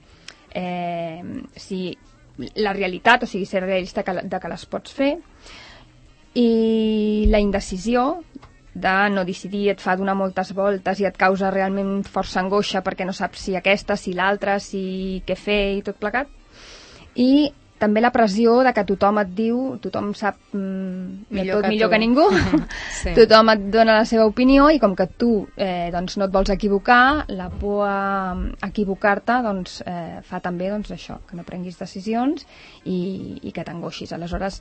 S13: la realitat, o sigui, ser realista de que les pots fer, i la indecisió de no decidir et fa donar moltes voltes i et causa realment força angoixa perquè no saps si aquesta, si l'altra, si què fer i tot plegat. I també la pressió de que tothom et diu, tothom sap millor que ningú, sí. Tothom et dona la seva opinió i com que tu doncs no et vols equivocar, la por a equivocar-te doncs, fa també doncs, això, que no prenguis decisions i que t'angoixis. Aleshores,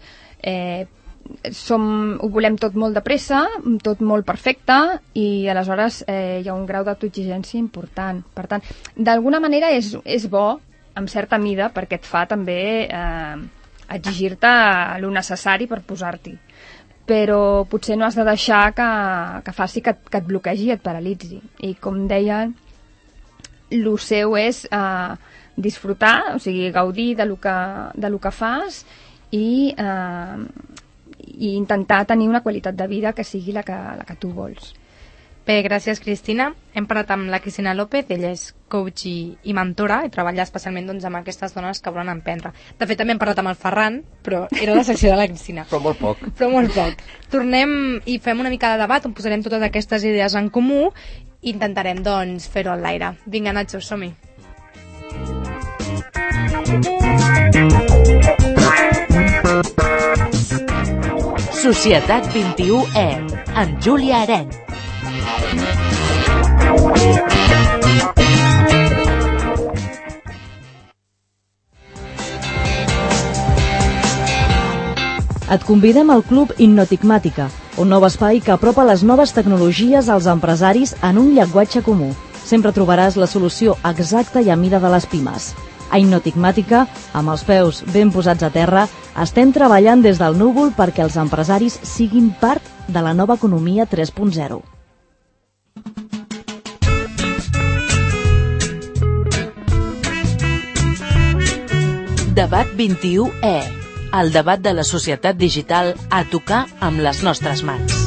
S13: ho volem tot molt de pressa, tot molt perfecte i aleshores hi ha un grau d'autoexigència important. Per tant, d'alguna manera és bo en certa mida, perquè et fa també exigir-te el necessari per posar-t'hi. Però potser no has de deixar que faci que et bloquegi i et paralitzi. I com deia, el seu és disfrutar, o sigui, gaudir de lo que fas i intentar tenir una qualitat de vida que sigui la que tu vols.
S2: Bé, gràcies, Cristina. Hem parlat amb la Cristina López, ella és coach i mentora i treballa especialment doncs, amb aquestes dones que volen emprendre. De fet, també hem parlat amb el Ferran, però era la secció de la Cristina.
S7: Però molt poc.
S2: Tornem i fem una mica de debat on posarem totes aquestes idees en comú i intentarem doncs, fer-ho en l'aire. Vinga, Nacho, som-hi.
S1: Societat 21E, amb Júlia Areny.
S8: Et convidem al Club Innotigmàtica, un nou espai que apropa les noves tecnologies als empresaris en un llenguatge comú. Sempre trobaràs la solució exacta i a mida de les pimes. A Innotigmàtica, amb els peus ben posats a terra, estem treballant des del núvol perquè els empresaris siguin part de la nova economia 3.0.
S1: Debat 21E, el debat de la societat digital a tocar amb les nostres mans.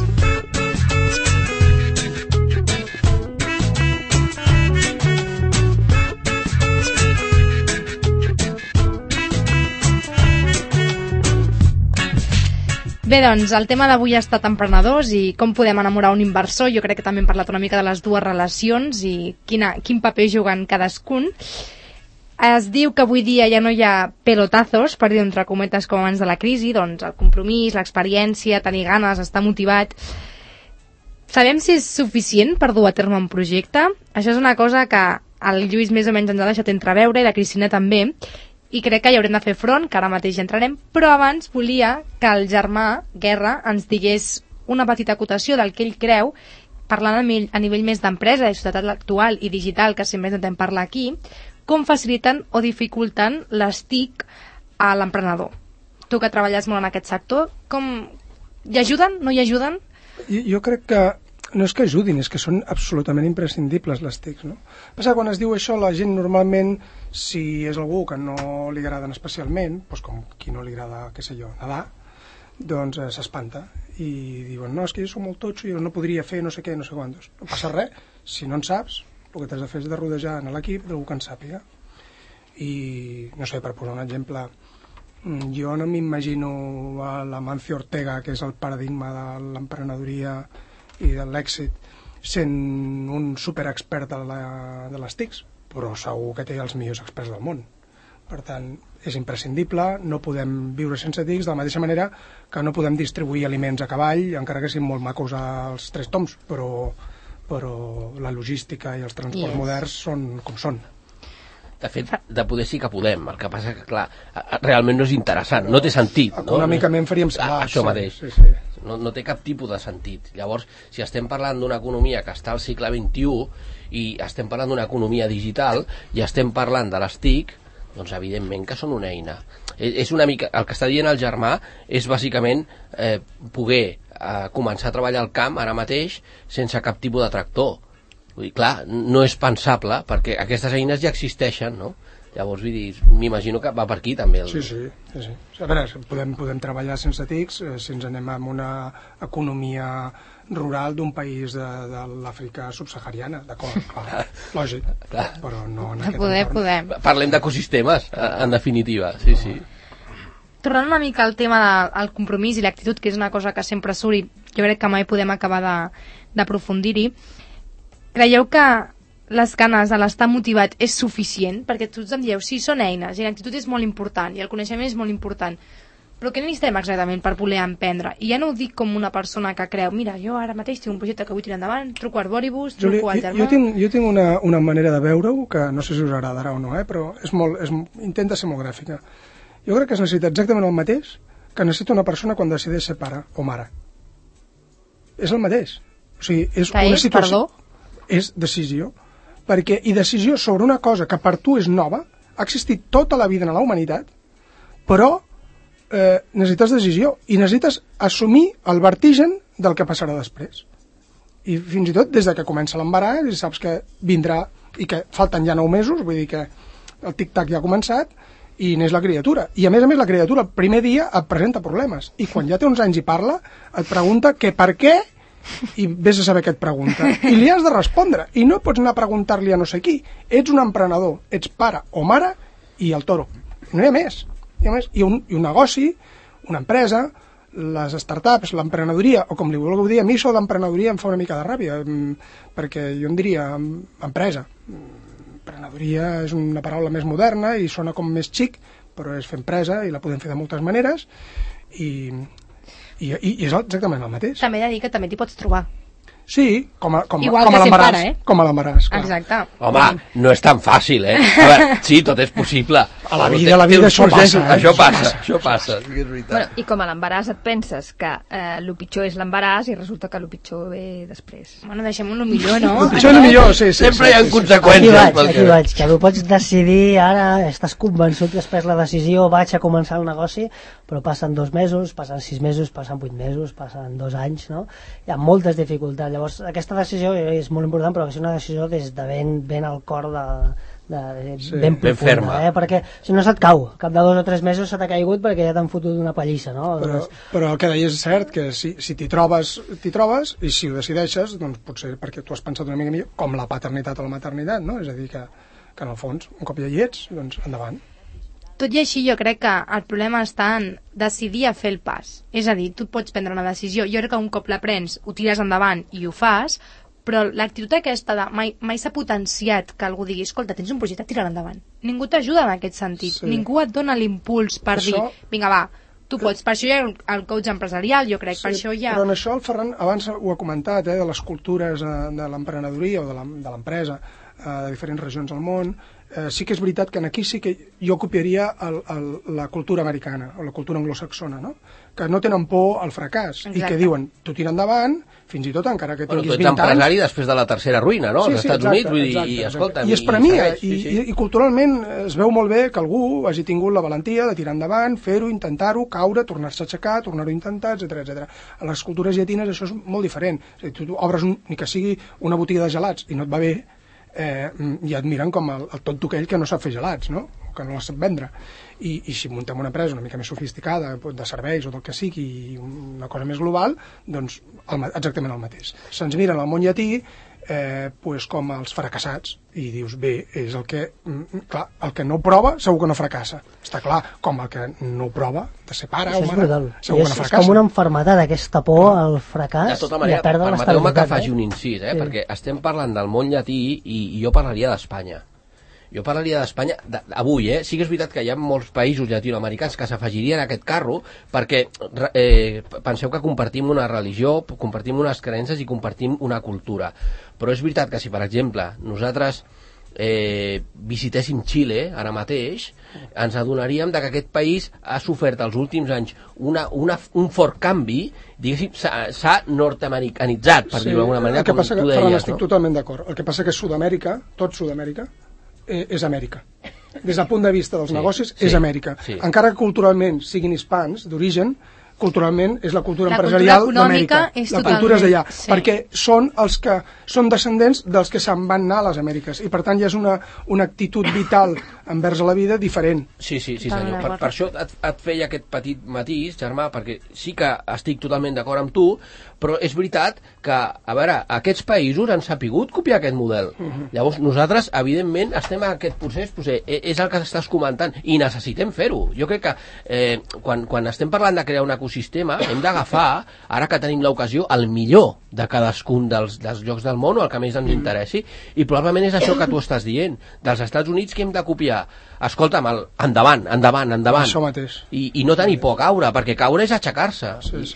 S2: Bé, doncs, el tema d'avui ha estat emprenedors i com podem enamorar un inversor. Jo crec que també hem parlat una mica de les dues relacions i quin paper juguen cadascun. Es diu que avui dia ja no hi ha pelotazos, per dir entre cometes, com abans de la crisi, doncs el compromís, l'experiència, tenir ganes, estar motivat. Sabem si és suficient per dur a terme un projecte? Això és una cosa que el Lluís més o menys ens ha deixat entreveure i la Cristina també, i crec que hi haurem de fer front, que ara mateix hi entrarem, però abans volia que el germà Guerra ens digués una petita acotació del que ell creu, parlant a nivell més d'empresa, de societat actual i digital, que sempre intentem parlar aquí, com faciliten o dificulten les TIC a l'emprenedor. Tu que treballes molt en aquest sector, hi ajuden, no hi ajuden?
S6: Jo crec que no és que ajudin, és que són absolutament imprescindibles les TICs, no? Passa que quan es diu això, la gent normalment, si és algú que no li agraden especialment, doncs com qui no li agrada, què sé jo, nedar, doncs s'espanta i diuen, no, és que jo soc molt totxo, jo no podria fer no sé què, no sé quantos. No passa res, si no en saps, el que t'has de fer és de rodejar en l'equip d'algú que en sàpiga. I, no sé, per posar un exemple, jo no m'imagino a l'Amancio Ortega, que és el paradigma de l'emprenedoria i de l'èxit, sent un superexpert de les TICs, però segur que té els millors experts del món. Per tant, és imprescindible, no podem viure sense TICs, de la mateixa manera que no podem distribuir aliments a cavall, encara que siguin molt macos als 3 toms, però la logística i els transports moderns són com són.
S7: De fet, de poder sí que podem, el que passa que, clar, realment no és interessant, no té sentit.
S6: Econòmicament faríem salat.
S7: Això mateix.
S6: Sí.
S7: No té cap tipus de sentit. Llavors, si estem parlant d'una economia que està al segle XXI i estem parlant d'una economia digital i estem parlant de les TIC, doncs evidentment que són una eina. És una mica, el que està dient el germà és bàsicament poder començar a treballar al camp ara mateix sense cap tipus de tractor. Vull dir, clar, no és pensable perquè aquestes eines ja existeixen, no? Llavors, vull dir, m'imagino que va per aquí també.
S6: Sí. A veure, podem treballar sense TICs si ens anem amb una economia rural d'un país de l'Àfrica subsahariana, d'acord, clar, lògic, però no en aquest entorn.
S2: Podem.
S7: Parlem d'ecosistemes, en definitiva, sí.
S2: Tornant una mica al tema del compromís i l'actitud, que és una cosa que sempre surt i jo crec que mai podem acabar d'aprofundir-hi, creieu que les ganes de l'estar motivat és suficient? Perquè tots em dieu, sí, són eines, i l'actitud és molt important, i el coneixement és molt important, però què necessitem exactament per voler emprendre? I ja no ho dic com una persona que creu, mira, jo ara mateix tinc un projecte que vull tirar endavant, truco a Arboribus, truco al germà...
S6: Jo tinc una manera de veure-ho, que no sé si us agradarà o no, però intenta ser molt gràfica. Jo crec que es necessita exactament el mateix que necessita una persona quan decideix ser pare o mare. És el mateix. O sigui, és una situació... És decisió. I decisió sobre una cosa que per tu és nova, ha existit tota la vida en la humanitat, però necessites decisió i necessites assumir el vertigen del que passarà després. I fins i tot des de que comença l'embaràs i saps que vindrà i que falten ja 9 mesos, vull dir que el tic-tac ja ha començat, i n'és la criatura. I a més la criatura el primer dia et presenta problemes. I quan ja té uns anys i parla, et pregunta que per què, i vés a saber què et pregunta. I li has de respondre. I no pots anar a preguntar-li a no sé qui. Ets un emprenedor, ets pare o mare i el toro. No hi ha més. I un negoci, una empresa, les startups, l'emprenedoria, o com li vulgueu dir, a mi això d'emprenedoria em fa una mica de ràbia, perquè jo em diria empresa. Emprenedoria és una paraula més moderna i sona com més xic, però és fer empresa i la podem fer de moltes maneres i és exactament el mateix.
S2: També he de dir que també t'hi pots trobar.
S6: Sí, com a l'embaràs. Com a l'embaràs, clar.
S2: Exacte.
S7: Home, no és tan fàcil, A veure, sí, tot és possible.
S6: A la vida això passa.
S7: Això passa, és veritat.
S13: Bueno, i com a l'embaràs et penses que el pitjor és l'embaràs i resulta que el pitjor ve després.
S2: Bueno, deixem-ho el millor, no?
S6: El pitjor és el millor, sí.
S7: Sempre hi ha conseqüències.
S10: Aquí vaig, que ho pots decidir ara, estàs convençut que has pres la decisió, vaig a començar el negoci, però passen 2 mesos, passen 6 mesos, passen 8 mesos, passen 2 anys, no? Hi ha moltes dificultats. Llavors, aquesta decisió és molt important, però que és una decisió des de ben al cor ben profunda, perquè si no se't cau, cap de 2 o 3 mesos se t'ha caigut perquè ja t'han fotut una pallissa, no?
S6: Però el que deies és cert, que si t'hi trobes, i si ho decideixes, doncs potser perquè tu has pensat una mica millor, com la paternitat o la maternitat, no? És a dir, que en el fons, un cop ja hi ets, doncs endavant.
S2: Tot i així, jo crec que el problema està en decidir a fer el pas. És a dir, tu pots prendre una decisió, jo crec que un cop la prens, ho tires endavant i ho fas, però l'actitud aquesta de mai s'ha potenciat que algú digui, escolta, tens un projecte, tira-lo endavant. Ningú t'ajuda en aquest sentit. Sí. Ningú et dona l'impuls per dir, vinga, va, tu pots. Per això hi ha el coach empresarial, jo crec. Sí, per això hi ha...
S6: Però en això el Ferran abans ho ha comentat, de les cultures de l'emprenedoria o de l'empresa de diferents regions del món. Sí que és veritat que aquí sí que jo copiaria la cultura americana o la cultura anglosaxona, no? Que no tenen por al fracàs. Exacte. I que diuen, tu tira endavant, fins i tot encara que tinguis 20 anys...
S7: Tu ets empresari després de la tercera ruïna, no? Als Estats Units, vull dir, i escolta...
S6: I es premia, i culturalment es veu molt bé que algú hagi tingut la valentia de tirar endavant, fer-ho, intentar-ho, caure, tornar-se a aixecar, tornar-ho a intentar, etc. A les cultures llatines això és molt diferent. És a dir, tu obres ni que sigui una botiga de gelats i no et va bé, i et miren com el tonto aquell que no sap fer gelats, no? Que no la sap vendre. I si muntem una empresa una mica més sofisticada, de serveis o del que sigui, una cosa més global, doncs exactament el mateix. Se'ns miren al món llatí com els fracassats i dius, bé, és el que clar, el que no prova segur que no fracassa, està clar, com el que no prova de ser pare o mare segur que no fracassa.
S10: És com una malaltia, aquesta por al fracàs i a perdre l'estabilitat.
S7: Permeteu-me que faci un incís, perquè estem parlant del món llatí i jo parlaria d'Espanya. Jo parlaria d'Espanya, avui, sí que és veritat que hi ha molts països llatinoamericans que s'afegirien a aquest carro perquè penseu que compartim una religió, compartim unes creences i compartim una cultura. Però és veritat que si, per exemple, nosaltres visitéssim Xile ara mateix, ens adonaríem que aquest país ha sofert els últims anys un fort canvi, diguéssim, s'ha nord-americanitzat, per dir-ho d'alguna manera, com tu deies.
S6: Ferran, estic totalment d'acord. El que passa que Sud-amèrica, tot Sud-amèrica, és Amèrica. Des del punt de vista dels negocis, és Amèrica. Encara que culturalment siguin hispans, d'origen, culturalment és la cultura empresarial d'Amèrica. La cultura és d'allà, perquè són els que són descendents dels que se'n van anar a les Amèriques, i per tant ja és una actitud vital envers la vida diferent.
S7: Sí, senyor. Per això et feia aquest petit matís, Germà, perquè sí que estic totalment d'acord amb tu, però és veritat que, a veure, aquests països han sapigut copiar aquest model. Llavors, nosaltres, evidentment, estem en aquest procés, és el que estàs comentant, i necessitem fer-ho. Jo crec que quan estem parlant de crear un ecosistema, hem d'agafar, ara que tenim l'ocasió, el millor de cadascun dels llocs del món o el que més ens interessi, i probablement és això que tu estàs dient. Dels Estats Units que hem de copiar? Escolta'm, endavant.
S6: Això mateix.
S7: I no tenir por a caure, perquè caure és aixecar-se.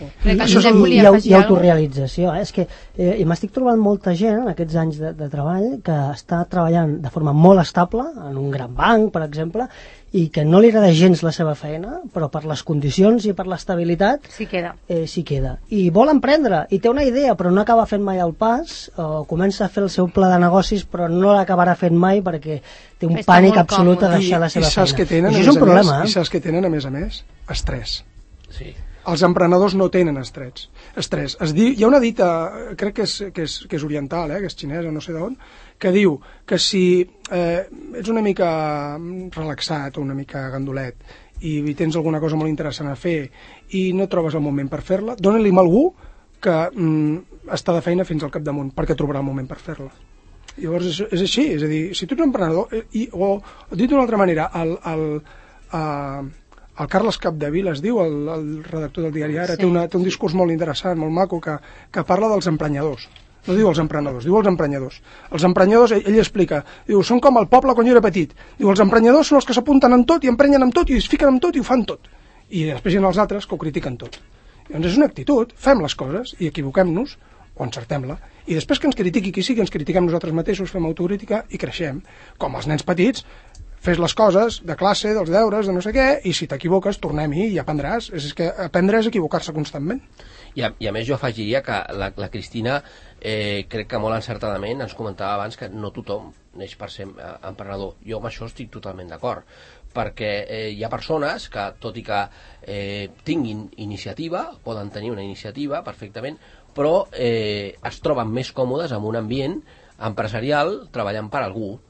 S10: I autorealització. És que m'estic trobant molta gent en aquests anys de treball que està treballant de forma molt estable en un gran banc, per exemple, i que no li agrada gens la seva feina, però per les condicions i per l'estabilitat
S2: s'hi queda.
S10: I vol emprendre, i té una idea, però no acaba fent mai el pas, o comença a fer el seu pla de negocis, però no l'acabarà fent mai perquè té un pànic absolut a deixar la seva feina.
S6: Això és un problema. I saps que tenen, a més, estrès.
S7: Sí.
S6: Els emprenedors no tenen estrès. Hi ha una dita, crec que és oriental, que és xinesa, no sé d'on, que diu que si ets una mica relaxat o una mica gandolet i tens alguna cosa molt interessant a fer i no trobes el moment per fer-la, dona-li a algú que està de feina fins al capdamunt, perquè trobarà el moment per fer-la. Llavors és així, és a dir, si tu ets un emprenedor, o dit d'una altra manera, el Carles Capdevila, es diu, el redactor del diari Ara, té un discurs molt interessant, molt maco, que parla dels emprenyadors. No diu els emprenedors, diu els emprenyadors. Els emprenyadors, ell explica, diu, són com el poble quan jo era petit. Diu, els emprenyadors són els que s'apunten en tot i emprenyen amb tot i es fiquen amb tot i ho fan tot. I després hi ha els altres que ho critiquen tot. Llavors és una actitud, fem les coses i equivoquem-nos o encertem-la. I després que ens critiqui qui sigui, ens critiquem nosaltres mateixos, fem autocrítica i creixem. Com els nens petits, fes les coses de classe, dels deures, de no sé què, i si t'equivoques, tornem-hi i aprendràs. És que aprendre és equivocar-se constantment.
S7: I a més jo afegiria que la Cristina crec que molt encertadament ens comentava abans que no tothom neix per ser emprenedor. Jo amb això estic totalment d'acord, perquè hi ha persones que, tot i que tinguin iniciativa, poden tenir una iniciativa perfectament, però es troben més còmodes en un ambient empresarial treballant per algú.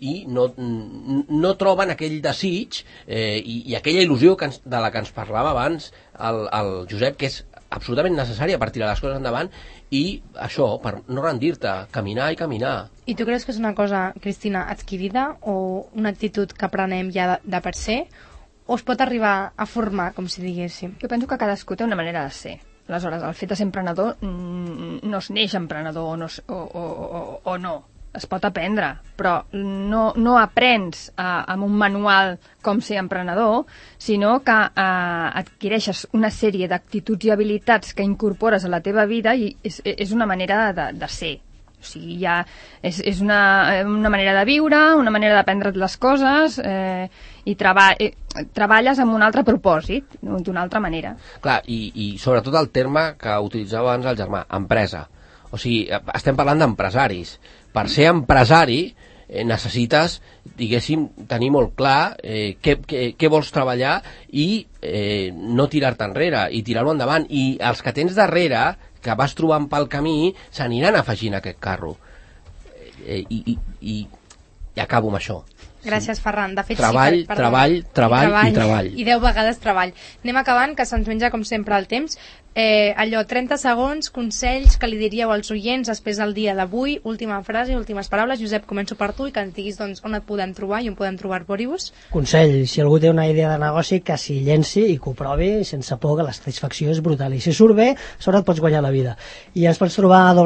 S7: i no troben aquell desig i aquella il·lusió de la que ens parlava abans el Josep, que és absolutament necessària per tirar les coses endavant, i això, per no rendir-te, caminar i caminar.
S2: I tu creus que és una cosa, Cristina, adquirida o una actitud que aprenem ja de per ser, o es pot arribar a formar, com si diguéssim?
S13: Jo penso que cadascú té una manera de ser. Aleshores, el fet de ser emprenedor no es neix emprenedor o no. Es pot aprendre, però no aprens amb un manual com ser emprenedor, sinó que adquireixes una sèrie d'actituds i habilitats que incorpores a la teva vida i és una manera de ser. O sigui, és una manera de viure, una manera d'aprendre les coses i treballes amb un altre propòsit, d'una altra manera.
S7: Clar, i sobretot el terme que utilitzava abans el Germà, empresa. O sigui, estem parlant d'empresaris. Per ser empresari necessites, diguéssim, tenir molt clar què vols treballar i no tirar-te enrere, i tirar-ho endavant. I els que tens darrere, que vas trobant pel camí, s'aniran afegint a aquest carro. I acabo amb això.
S2: Gràcies, Ferran. De fet,
S7: treball,
S2: sí,
S7: treball.
S2: I 10 vegades treball. Anem acabant, que se'ns menja, com sempre, el temps. Allò, 30 segons, consells que li diríeu als oients després del dia d'avui. Última frase, últimes paraules. Josep, començo per tu i que ens diguis on et podem trobar i on podem trobar Arboribus.
S10: Consell, si algú té una idea de negoci, que s'hi llenci i que ho provi sense por, que la satisfacció és brutal. I si surt bé, a sobre et pots guanyar la vida. I ens pots trobar a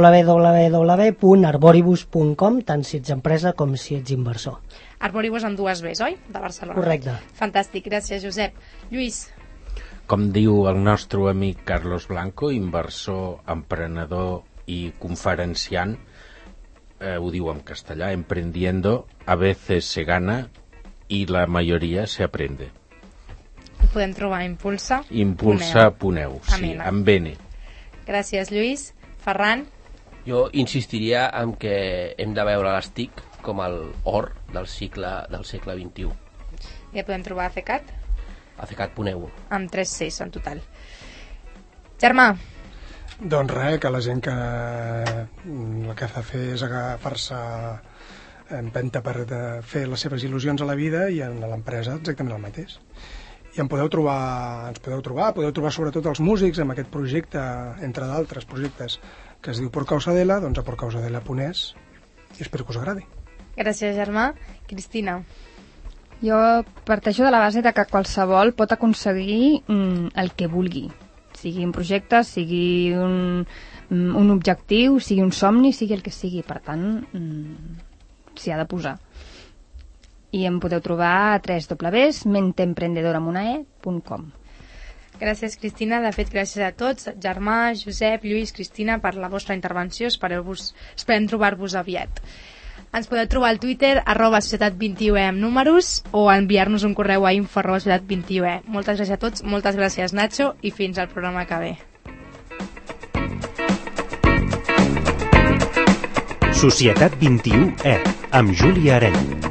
S10: www.arboribus.com, tant si ets empresa com si ets inversor.
S2: Arboribus amb 2 Bs, oi? De Barcelona.
S10: Correcte.
S2: Fantàstic, gràcies, Josep. Lluís.
S11: Com diu el nostre amic Carlos Blanco, inversor, emprenedor i conferenciant, ho diu en castellà, emprendiendo, a veces se gana y la mayoría se aprende.
S2: Ho podem trobar a Impulsa.
S11: Impulsa.eu, sí, amb Bene.
S2: Gràcies, Lluís. Ferran.
S7: Jo insistiria en que hem de veure les TIC com el or del segle XXI.
S2: Ja podem trobar a FECAT?
S7: A FECAT.eu.
S2: Amb 3 Cs en total. Germà.
S6: Doncs res, que la gent que el que ha de fer és agafar-se empenta per fer les seves il·lusions a la vida, i en l'empresa exactament el mateix. I ens podeu trobar sobretot els músics amb aquest projecte, entre d'altres projectes, que es diu Por Causadela, doncs a porcausadela.es, i espero que us agradi.
S2: Gràcies, Germà. Cristina.
S13: Jo parteixo de la base de que qualsevol pot aconseguir el que vulgui. Sigui un projecte, sigui un objectiu, sigui un somni, sigui el que sigui. Per tant, s'hi ha de posar. I em podeu trobar a www.menteemprendedora.com.
S2: Gràcies, Cristina. De fet, gràcies a tots, Germà, Josep, Lluís, Cristina, per la vostra intervenció. Esperem trobar-vos aviat. Ens podeu trobar al Twitter, @societat21e amb números, o enviar-nos un correu a info@societat21e. Moltes gràcies a tots, moltes gràcies, Nacho, i fins al programa que ve.
S12: Societat 21E, amb Júlia Areny.